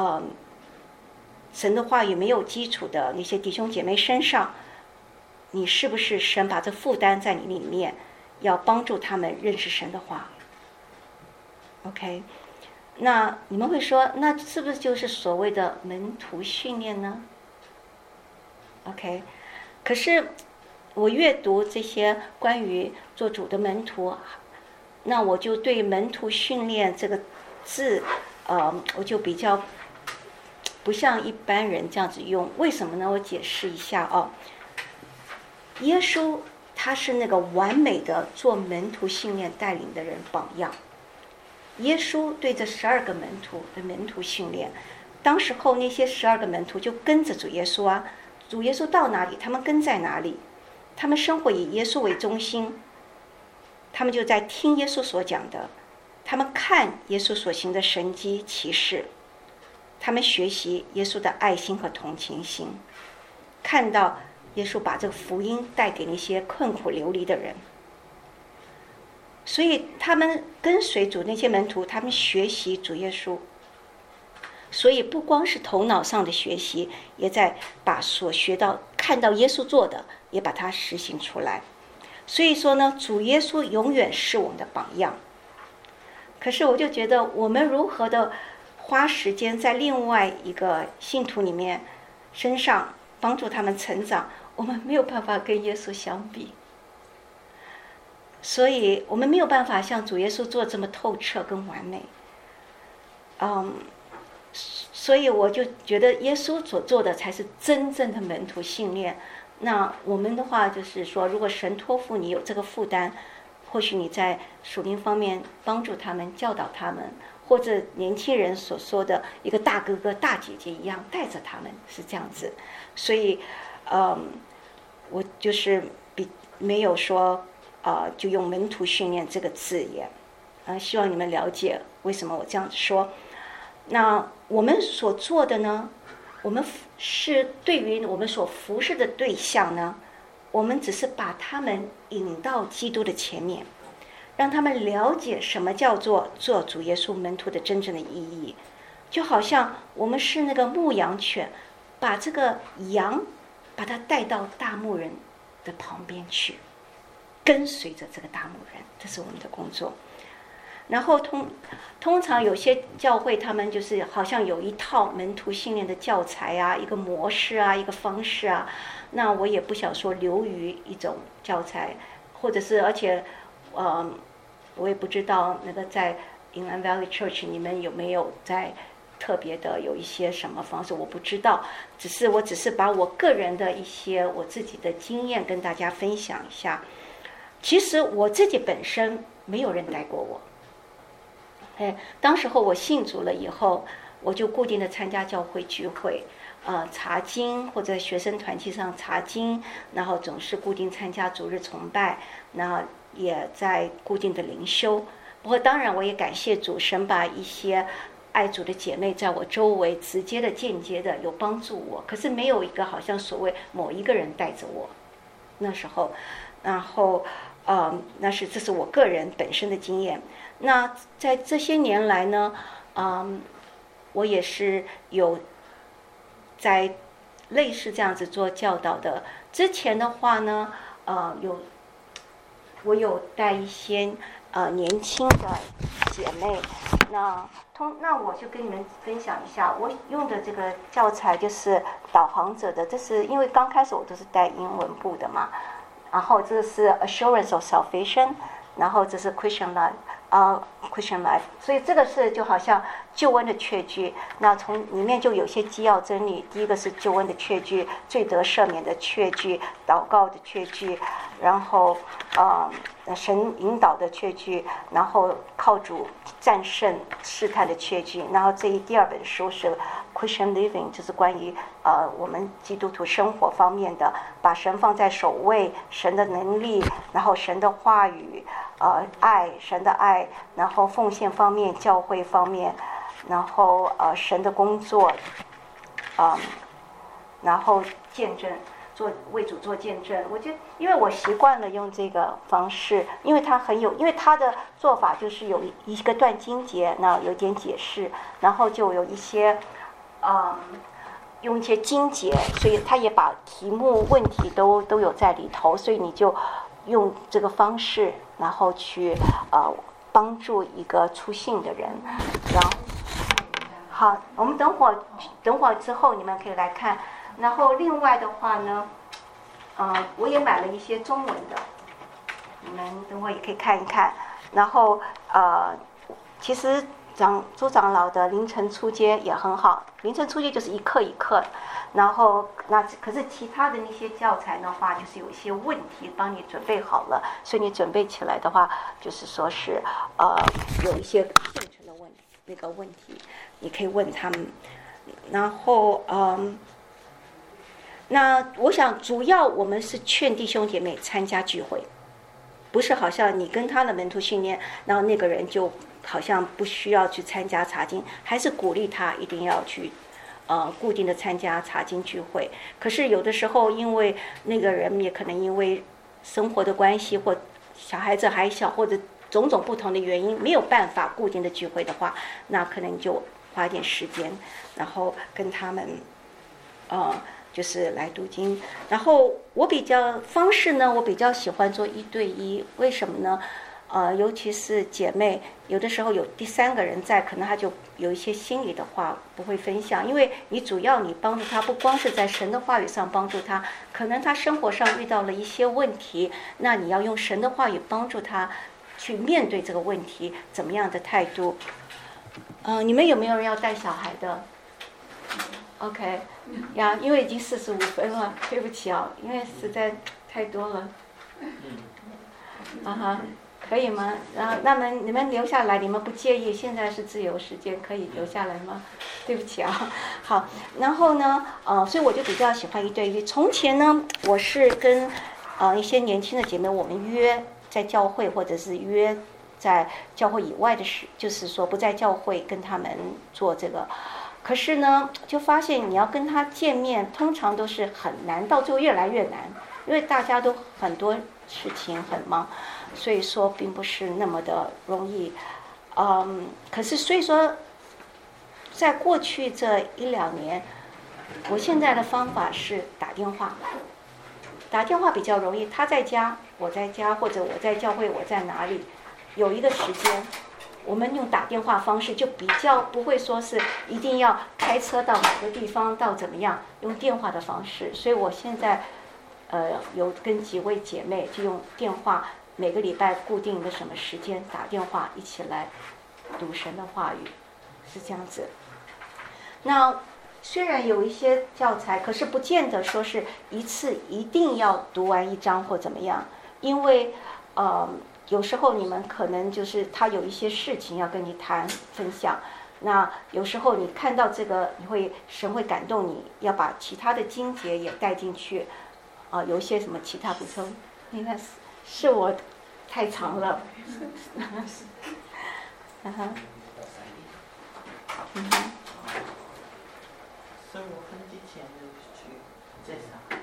神的话语没有基础的那些弟兄姐妹身上，你是不是神把这负担在你里面，要帮助他们认识神的话 ？OK， 那你们会说，那是不是就是所谓的门徒训练呢 ？OK， 可是我阅读这些关于做主的门徒，那我就对门徒训练这个字，我就比较不像一般人这样子用。为什么呢？我解释一下哦。耶稣他是那个完美的做门徒训练带领的人榜样。耶稣对这12个门徒的门徒训练，当时候那些12个门徒就跟着主耶稣啊，主耶稣到哪里，他们跟在哪里，他们生活以耶稣为中心，他们就在听耶稣所讲的，他们看耶稣所行的神迹奇事，他们学习耶稣的爱心和同情心，看到耶稣把这个福音带给那些困苦流离的人。所以他们跟随主那些门徒，他们学习主耶稣，所以不光是头脑上的学习，也在把所学到看到耶稣做的也把它实行出来。所以说呢，主耶稣永远是我们的榜样。可是我就觉得我们如何的花时间在另外一个信徒里面身上帮助他们成长，我们没有办法跟耶稣相比。所以我们没有办法像主耶稣做这么透彻跟完美。所以我就觉得耶稣所做的才是真正的门徒训练。那我们的话就是说，如果神托付你有这个负担，或许你在属灵方面帮助他们，教导他们，或者年轻人所说的一个大哥哥大姐姐一样带着他们，是这样子。所以我就是没有说就用门徒训练这个字眼，希望你们了解为什么我这样子说。那我们所做的呢，我们是对于我们所服侍的对象呢，我们只是把他们引到基督的前面，让他们了解什么叫做做主耶稣门徒的真正的意义。就好像我们是那个牧羊犬，把这个羊把它带到大牧人的旁边去，跟随着这个大牧人，这是我们的工作。然后通常有些教会他们就是好像有一套门徒训练的教材啊，一个模式啊，一个方式啊。那我也不想说流于一种教材， 或者是而且，我也不知道那个在 Inland Valley Church 你们有没有在特别的有一些什么方式，我不知道，我只是把我个人的一些我自己的经验跟大家分享一下。其实我自己本身没有人带过我，当时候我信主了以后，我就固定的参加教会聚会，查经或者学生团契上查经，然后总是固定参加主日崇拜，然后也在固定的灵修。不过当然我也感谢主，神把一些爱主的姐妹在我周围直接的间接的有帮助我，可是没有一个好像所谓某一个人带着我那时候。然后这是我个人本身的经验。那在这些年来呢，我也是有在类似这样子做教导的。之前的话呢，我有带一些年轻的姐妹，那我就跟你们分享一下，我用的这个教材就是导航者的，这是因为刚开始我都是带英文部的嘛，然后这是 Assurance of Salvation， 然后这是 Christian Life， 所以这个是就好像救恩的确据，那从里面就有些基要真理。第一个是救恩的确据，罪得赦免的确据，祷告的确据，然后神引导的确据，然后靠主战胜试探的确据。然后第二本书是 Christian Living， 就是关于我们基督徒生活方面的，把神放在首位，神的能力，然后神的话语，神的爱，然后奉献方面，教会方面，然后神的工作，然后见证，为主做见证。我觉得因为我习惯了用这个方式，因为他的做法就是有一个段经节，那有点解释，然后就有一些用一些经节，所以他也把题目问题都有在里头，所以你就用这个方式，然后去帮助一个初信的人。然后好，我们等会儿之后你们可以来看。然后另外的话呢，我也买了一些中文的，你们等会儿也可以看一看。然后其实周长老的凌晨初阶也很好，凌晨初阶就是一课一课，然后可是其他的那些教材的话，就是有一些问题帮你准备好了，所以你准备起来的话，就是说是有一些现成的问题，你可以问他们。然后那我想主要我们是劝弟兄姐妹参加聚会，不是好像你跟他的门徒训练，然后那个人就好像不需要去参加查经，还是鼓励他一定要去固定的参加查经聚会。可是有的时候因为那个人也可能因为生活的关系，或小孩子还小，或者种种不同的原因没有办法固定的聚会的话，那可能就花一点时间，然后跟他们就是来读经。然后我比较喜欢做1对1，为什么呢？尤其是姐妹，有的时候有第3个人在，可能他就有一些心里的话不会分享，因为你帮助他，不光是在神的话语上帮助他，可能他生活上遇到了一些问题，那你要用神的话语帮助他去面对这个问题，怎么样的态度？你们有没有人要带小孩的？ OK， 呀，因为已经45分了，对不起啊，因为实在太多了。可以吗？那么你们留下来，你们不介意？现在是自由时间，可以留下来吗？对不起啊。好，然后呢，所以我就比较喜欢1对1。从前呢，我是跟一些年轻的姐妹，我们约在教会，或者是约在教会以外的事，就是说不在教会跟他们做这个。可是呢，就发现你要跟他见面，通常都是很难，到最后越来越难，因为大家都很多事情很忙，所以说并不是那么的容易。可是所以说，在过去这1-2年，我现在的方法是打电话。打电话比较容易，他在家，我在家，或者我在教会，我在哪里，有一个时间。我们用打电话方式就比较不会说是一定要开车到某个地方到怎么样，用电话的方式。所以我现在有跟几位姐妹就用电话，每个礼拜固定的什么时间打电话一起来读神的话语，是这样子。那虽然有一些教材，可是不见得说是一次一定要读完一章或怎么样，因为有时候你们可能就是他有一些事情要跟你谈分享，那有时候你看到这个，神会感动你，要把其他的经节也带进去，有一些什么其他补充，应该是我太长了。 生活分之前的去介绍。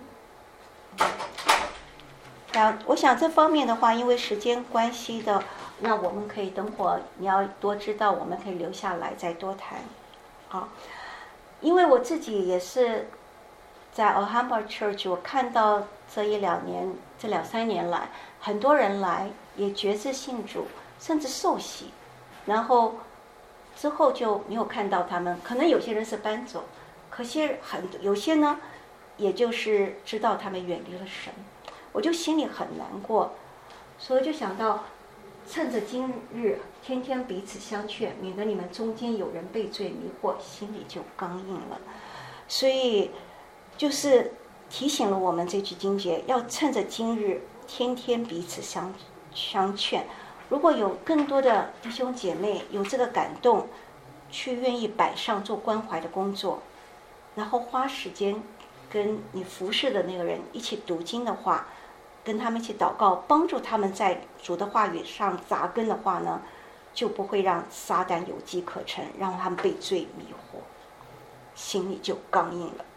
我想这方面的话，因为时间关系的，那我们可以等会儿你要多知道，我们可以留下来再多谈。因为我自己也是在 Alhambra Church， 我看到这2、3年来，很多人来也决志信主，甚至受洗，然后之后就没有看到他们。可能有些人是搬走，可是有些呢，也就是知道他们远离了神。我就心里很难过，所以就想到趁着今日天天彼此相劝，免得你们中间有人被罪迷惑，心里就刚硬了。所以就是提醒了我们这句经节，要趁着今日天天彼此相劝。如果有更多的弟兄姐妹有这个感动，去愿意摆上做关怀的工作，然后花时间跟你服侍的那个人一起读经的话，跟他们一起祷告，帮助他们在主的话语上扎根的话呢，就不会让撒旦有机可乘，让他们被罪迷惑，心里就刚硬了。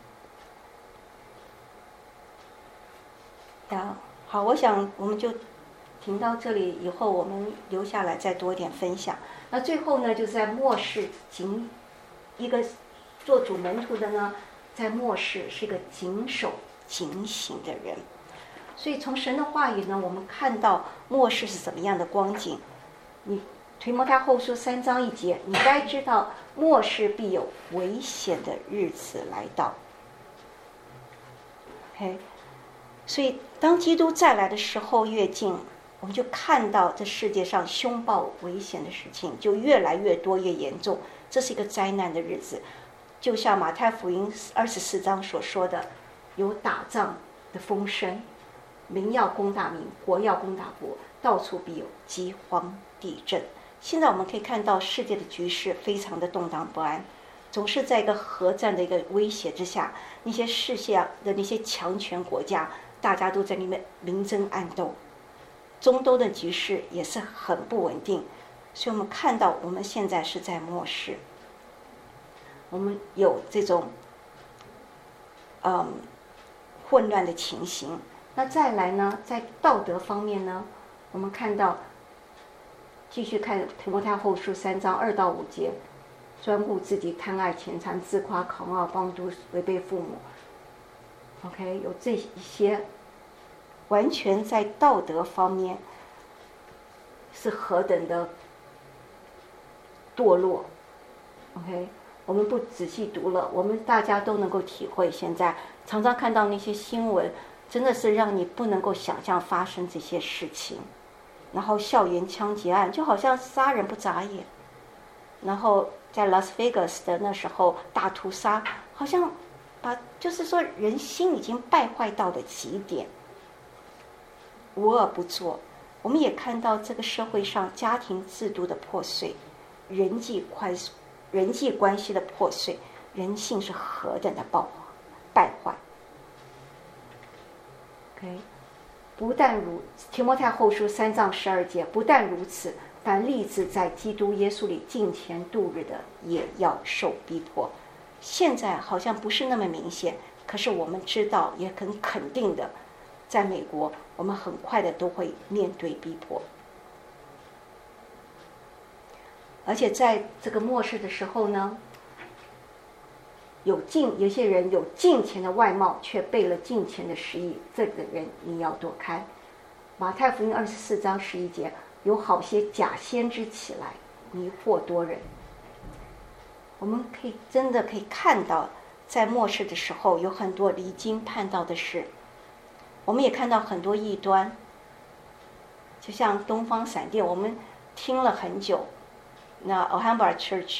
好，我想我们就停到这里，以后我们留下来再多一点分享。那最后呢，就是在末世一个做主门徒的呢，在末世是一个谨守警醒的人。所以从神的话语呢，我们看到末世是怎么样的光景。你提摩太后书3章1节，你该知道末世必有危险的日子来到。OK， 所以当基督再来的时候越近，我们就看到这世界上凶暴危险的事情就越来越多越严重，这是一个灾难的日子。就像马太福音24章所说的，有打仗的风声，民要攻打民，国要攻打国，到处必有饥荒地震。现在我们可以看到世界的局势非常的动荡不安，总是在一个核战的一个威胁之下，那些世界的那些强权国家，大家都在里面明争暗斗，中东的局势也是很不稳定。所以我们看到我们现在是在末世，我们有这种混乱的情形。那再来呢，在道德方面呢，我们看到继续看提摩太后书3章2到5节，专顾自己，贪爱钱财，自夸狂傲，妄图违背父母。OK， 有这一些完全在道德方面是何等的堕落。OK， 我们不仔细读了，我们大家都能够体会。现在常常看到那些新闻，真的是让你不能够想象发生这些事情。然后校园枪击案就好像杀人不眨眼，然后在拉斯维加斯的那时候大屠杀，好像就是说人心已经败坏到了极点，无恶不作。我们也看到这个社会上家庭制度的破碎，人际关系的破碎，人性是何等的败坏。OK， 不但提摩太后书3章12节，不但如此，凡立志在基督耶稣里敬虔度日的，也要受逼迫。现在好像不是那么明显，可是我们知道，也很肯定的，在美国，我们很快的都会面对逼迫。而且在这个末世的时候呢，有些人有敬虔的外貌，却背了敬虔的实意，这个人你要躲开。马太福音24章11节，有好些假先知起来，迷惑多人。我们真的可以看到， 在末世的时候有很多离经叛道的事，我们也看到很多异端，就像东方闪电，我们听了很久。那 Alhambra Church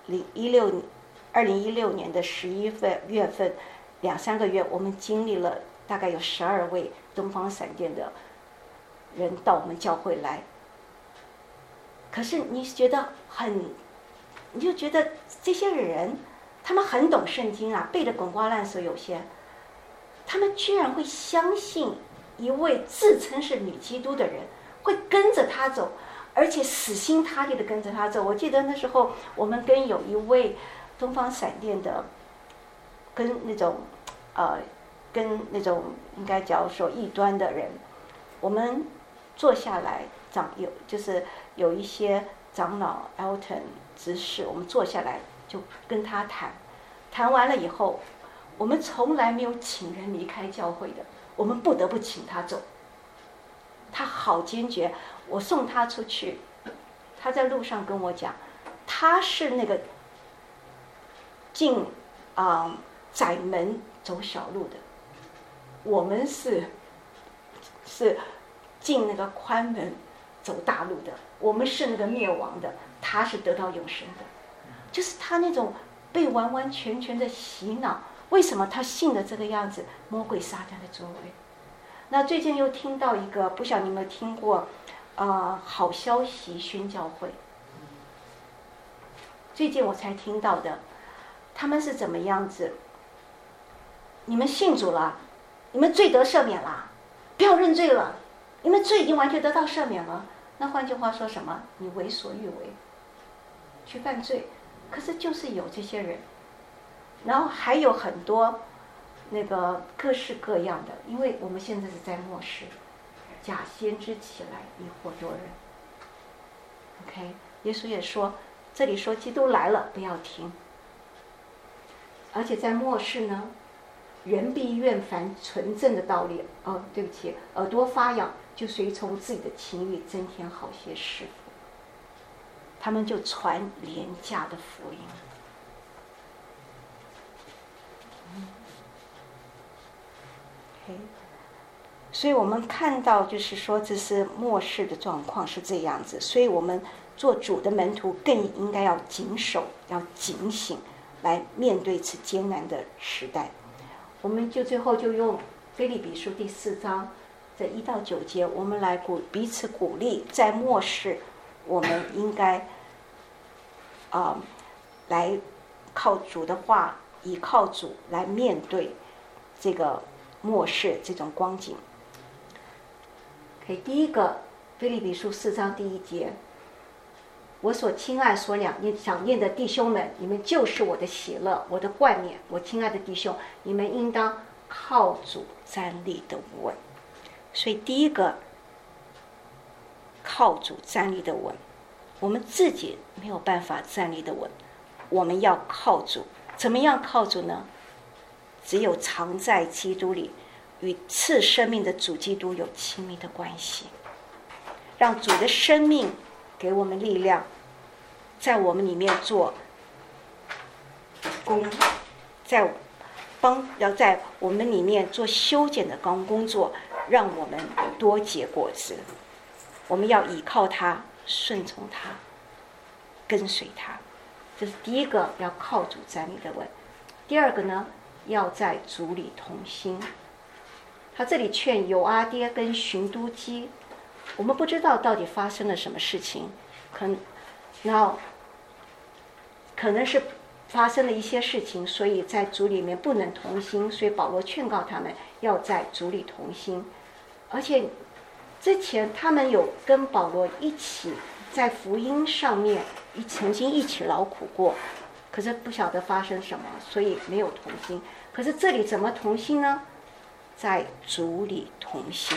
2016年的11月份2-3个月，我们经历了大概有12位东方闪电的人到我们教会来。可是你就觉得这些人他们很懂圣经啊，背得滚瓜烂熟，有些他们居然会相信一位自称是女基督的人，会跟着他走，而且死心塌地的跟着他走。我记得那时候我们跟有一位东方闪电的跟那种应该假如说异端的人，我们坐下来就是有一些长老 Elton 执事，我们坐下来就跟他谈完了以后，我们从来没有请人离开教会的，我们不得不请他走。他好坚决，我送他出去，他在路上跟我讲，他是那个进窄门走小路的，我们是进那个宽门走大路的，我们是那个灭亡的，他是得到永生的。就是他那种被完完全全的洗脑。为什么他信的这个样子？魔鬼撒旦的作为。那最近又听到一个，不晓得你有没有听过好消息宣教会，最近我才听到的。他们是怎么样子？你们信主了，你们罪得赦免了，不要认罪了，你们罪已经完全得到赦免了。那换句话说什么？你为所欲为，去犯罪。可是就是有这些人，然后还有很多那个各式各样的，因为我们现在是在末世，假先知起来迷惑多人。OK， 耶稣也说，这里说基督来了，不要听。而且在末世呢，人必厌烦纯正的道理。对不起，耳朵发痒，就随从自己的情欲，增添好些事。他们就传廉价的福音。所以我们看到就是说这是末世的状况是这样子，所以我们做主的门徒更应该要谨守，要警醒，来面对此艰难的时代。我们就最后就用腓立比书第4章这1到9节，我们来彼此鼓励，在末世我们应该来靠主的话，依靠主来面对这个末世这种光景。第一个，腓立比书4章第1节，我所亲爱所想念的弟兄们，你们就是我的喜乐，我的冠冕。我亲爱的弟兄，你们应当靠主站立的稳。所以第一个，靠主站立的稳。我们自己没有办法站立的稳，我们要靠主。怎么样靠主呢？只有常在基督里，与赐生命的主基督有亲密的关系，让主的生命给我们力量，在我们里面做工，要在我们里面做修剪的工作，让我们多结果子。我们要依靠他，顺从他，跟随他。这是第一个，要靠主站立的稳。第二个呢，要在主里同心。他这里劝友阿爹跟寻都基，我们不知道到底发生了什么事情，可能是发生了一些事情，所以在主里面不能同心，所以保罗劝告他们要在主里同心。而且之前他们有跟保罗一起在福音上面曾经一起劳苦过，可是不晓得发生什么，所以没有同心。可是这里怎么同心呢？在主里同心，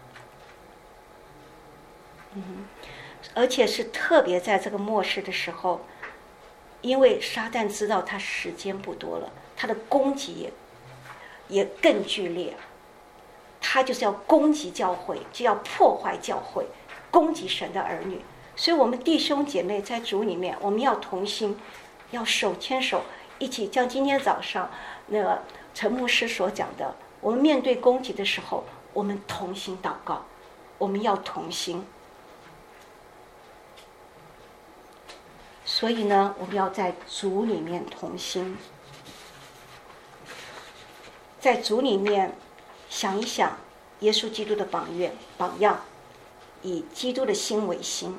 而且是特别在这个末世的时候，因为撒旦知道他时间不多了，他的攻击也更剧烈，他就是要攻击教会，就要破坏教会，攻击神的儿女。所以我们弟兄姐妹在主里面，我们要同心，要手牵手， 一起像今天早上那个陈牧师所讲的，我们面对攻击的时候，我们同心祷告，我们要同心。所以呢，我们要在主里面同心，在主里面想一想耶稣基督的榜样，以基督的心为心。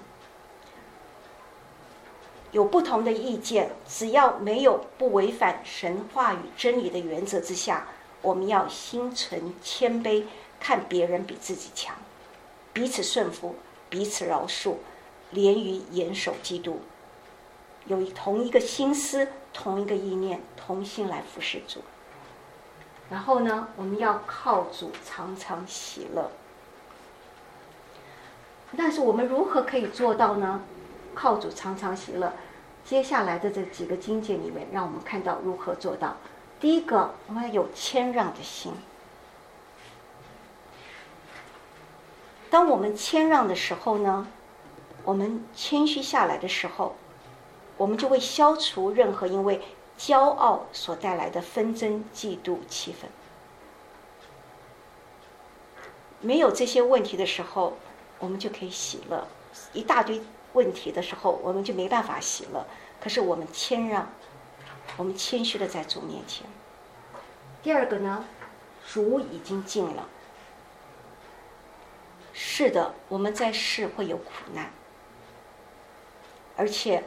有不同的意见，只要没有不违反神话语真理的原则之下，我们要心存谦卑，看别人比自己强，彼此顺服，彼此饶恕，连于严守基督，有同一个心思，同一个意念，同心来服侍主。然后呢，我们要靠主常常喜乐。但是我们如何可以做到呢？靠主常常喜乐。接下来的这几个经节里面，让我们看到如何做到。第一个，我们要有谦让的心。当我们谦让的时候呢，我们谦虚下来的时候，我们就会消除任何因为骄傲所带来的纷争、嫉妒、气愤。没有这些问题的时候，我们就可以喜乐。一大堆问题的时候，我们就没办法喜乐。可是我们谦让，我们谦虚的在主面前。第二个呢，主已经近了。是的，我们在世会有苦难，而且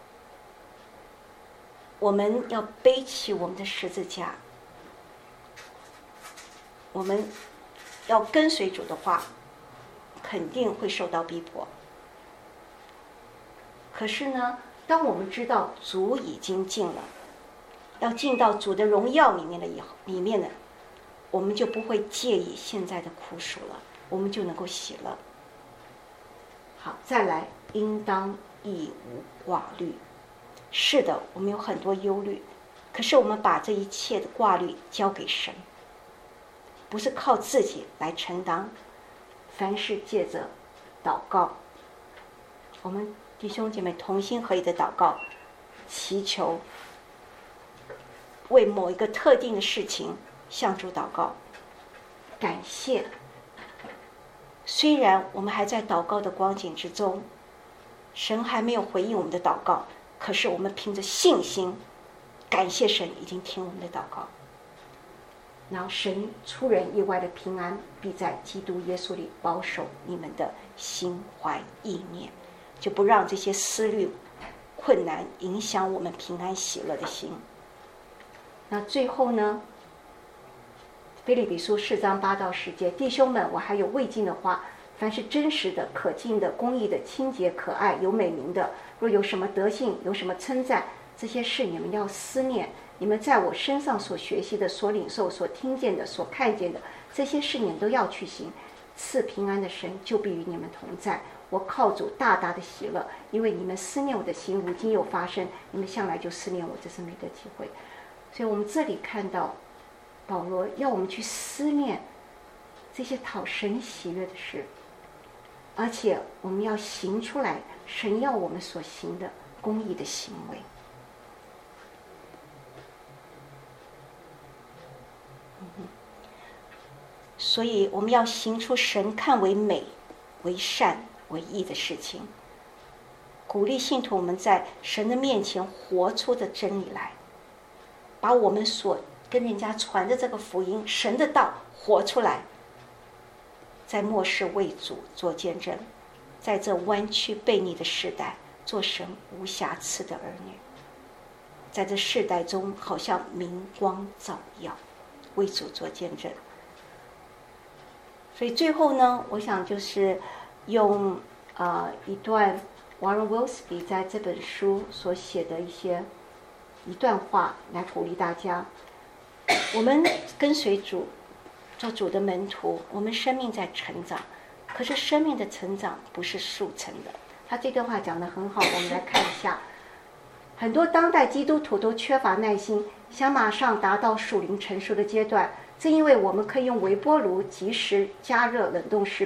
我们要背起我们的十字架，我们要跟随主的话，肯定会受到逼迫。可是呢，当我们知道主已经近了，要进到主的荣耀里面呢，我们就不会介意现在的苦楚了，我们就能够喜乐。好，再来，应当亦无挂虑。是的，我们有很多忧虑，可是我们把这一切的挂虑交给神，不是靠自己来承担，凡事借着祷告，我们弟兄姐妹同心合意的祷告，祈求，为某一个特定的事情向主祷告，感谢。虽然我们还在祷告的光景之中，神还没有回应我们的祷告，可是我们凭着信心，感谢神已经听我们的祷告。然后神出人意外的平安，必在基督耶稣里保守你们的心怀意念，就不让这些思虑困难影响我们平安喜乐的心。那最后呢，腓立比书4章8到10节，弟兄们，我还有未尽的话，凡是真实的、可敬的、公义的、清洁、可爱、有美名的，若有什么德性，有什么称赞，这些事你们要思念。你们在我身上所学习的、所领受、所听见的、所看见的，这些事你们都要去行。赐平安的神就必与你们同在。我靠主大大的喜乐，因为你们思念我的心如今又发生，你们向来就思念我，这是没得体会。所以我们这里看到保罗要我们去思念这些讨神喜悦的事，而且我们要行出来神要我们所行的公义的行为。所以我们要行出神看为美、为善、为义的事情，鼓励信徒我们在神的面前活出的真理来，把我们所跟人家传的这个福音、神的道活出来，在末世为主做见证，在这弯曲悖逆的时代做神无瑕疵的儿女，在这世代中好像明光照耀，为主做见证。所以最后呢，我想就是用一段 Warren Wiersbe 在这本书所写的一段话来鼓励大家。我们跟随主，做主的门徒，我们生命在成长，可是生命的成长不是速成的。他这段话讲得很好，我们来看一下。很多当代基督徒都缺乏耐心，想马上达到属灵成熟的阶段。正因为我们可以用微波炉及时加热冷冻食品，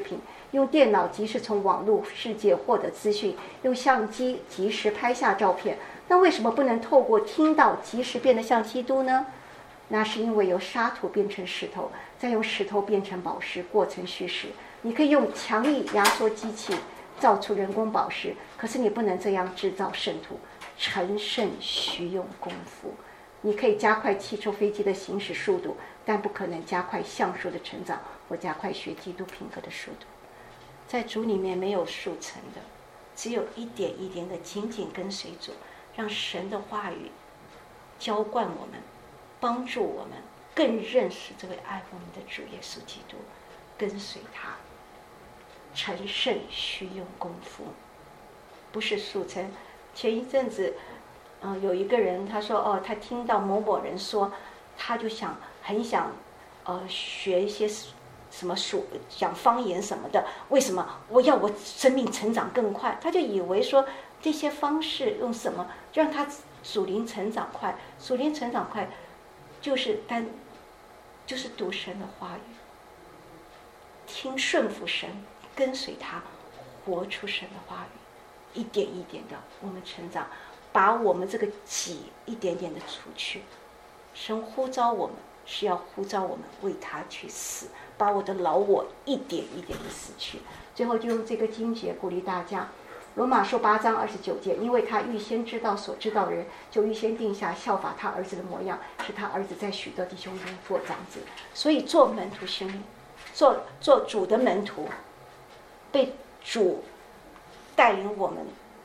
用电脑及时从网络世界获得资讯，用相机及时拍下照片。那为什么不能透过听到及时变得像基督呢？那是因为由沙土变成石头，再用石头变成宝石，过程虚实。你可以用强力压缩机器造出人工宝石，可是你不能这样制造圣徒。成圣需用功夫。你可以加快汽车飞机的行驶速度，但不可能加快橡树的成长或加快学基督品格的速度。在主里面没有速成的，只有一点一点的紧紧跟随主，让神的话语浇灌我们，帮助我们更认识这位爱我们的主耶稣基督，跟随他。成圣需用功夫，不是速成。前一阵子有一个人他说他听到某某人说，他就很想学一些什么讲方言什么的，为什么我生命成长更快？他就以为说这些方式用什么让他属灵成长快？属灵成长快就是读神的话语，听顺服神，跟随他，活出神的话语。一点一点的我们成长，把我们这个己一点点的除去。神呼召我们是要呼召我们为他去死，把我的老我一点一点的死去。最后就用这个经节鼓励大家，罗马书8章29节，因为他预先知道所知道的人，就预先定下效法他儿子的模样，使他儿子在许多弟兄中做长子。所以做门徒生命，做主的门徒，被主带领我们，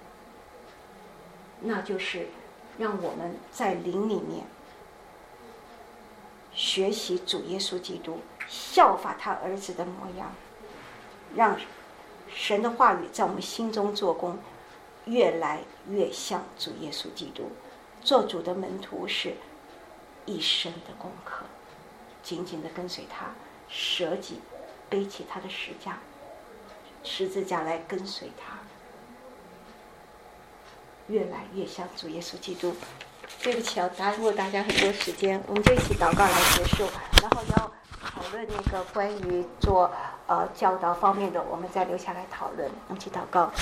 那就是让我们在灵里面学习主耶稣基督，效法他儿子的模样，让神的话语在我们心中做工，越来越像主耶稣基督。做主的门徒是一生的功课，紧紧地跟随他，舍己，背起他的十字架来跟随他，越来越像主耶稣基督。对不起耽误大家很多时间，我们就一起祷告来结束，然后要讨论那个关于做教导方面的，我们再留下来讨论。我们一起祷告。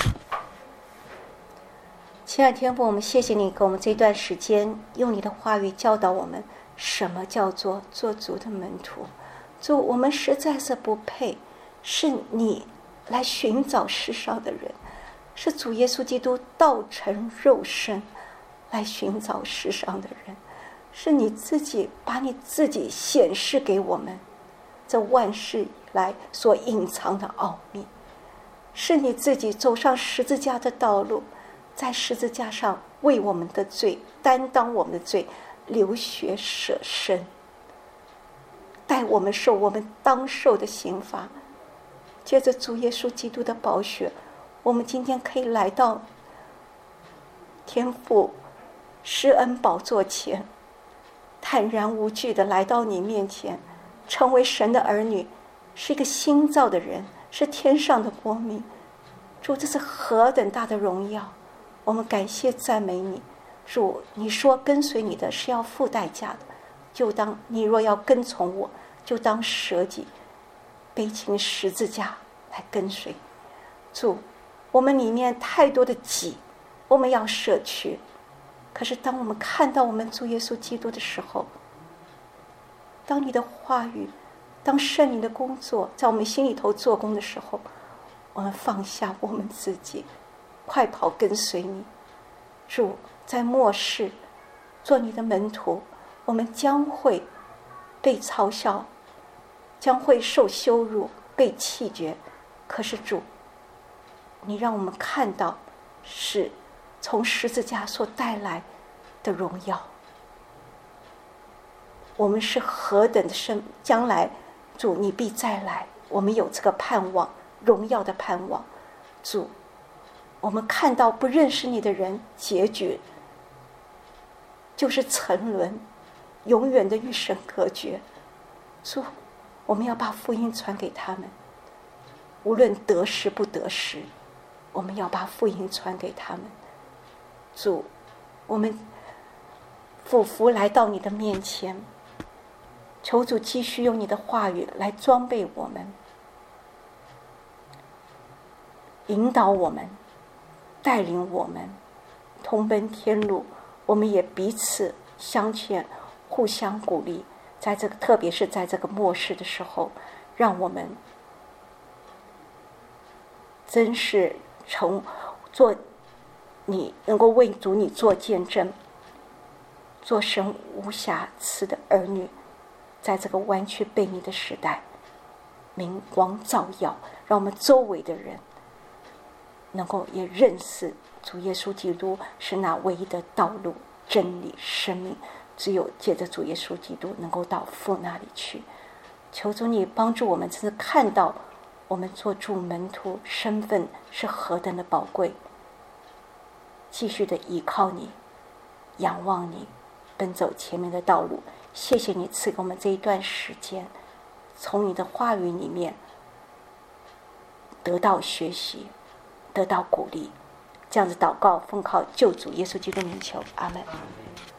亲爱的天父，我们谢谢你给我们这段时间，用你的话语教导我们什么叫做做主的门徒。主，我们实在是不配，是你来寻找世上的人，是主耶稣基督道成肉身来寻找世上的人，是你自己把你自己显示给我们，这万事以来所隐藏的奥秘，是你自己走上十字架的道路，在十字架上为我们的罪担当我们的罪，流血舍身，带我们受我们当受的刑罚。借着主耶稣基督的宝血，我们今天可以来到天父施恩宝座前，坦然无惧地来到你面前，成为神的儿女，是一个新造的人，是天上的国民。主，这是何等大的荣耀！我们感谢赞美你。主，你说跟随你的是要付代价的，就当你若要跟从我，就当舍己，背起十字架来跟随。主，我们里面太多的己，我们要舍去。可是当我们看到我们主耶稣基督的时候，当你的话语，当圣灵的工作在我们心里头做工的时候，我们放下我们自己，快跑跟随你。主，在末世做你的门徒，我们将会被嘲笑，将会受羞辱，被弃绝。可是主，你让我们看到是从十字架所带来的荣耀。我们是何等的将来主你必再来，我们有这个盼望，荣耀的盼望。主，我们看到不认识你的人结局就是沉沦，永远的与神隔绝。主，我们要把福音传给他们，无论得时不得时，我们要把福音传给他们。主，我们俯伏来到你的面前，求主继续用你的话语来装备我们， 引导我们，带领我们同奔天路。我们也彼此相劝，互相鼓励，在这个特别是在这个末世的时候，让我们真是做你能够为主你做见证，做神无瑕疵的儿女，在这个弯曲悖逆的时代，明光照耀，让我们周围的人能够也认识主耶稣基督是那唯一的道路、真理、生命，只有借着主耶稣基督能够到父那里去。求主你帮助我们，真是看到我们做主门徒身份是何等的宝贵，继续的依靠你，仰望你，奔走前面的道路。谢谢你赐给我们这一段时间，从你的话语里面得到学习，得到鼓励。这样子祷告，奉靠救主耶稣基督名求，阿门。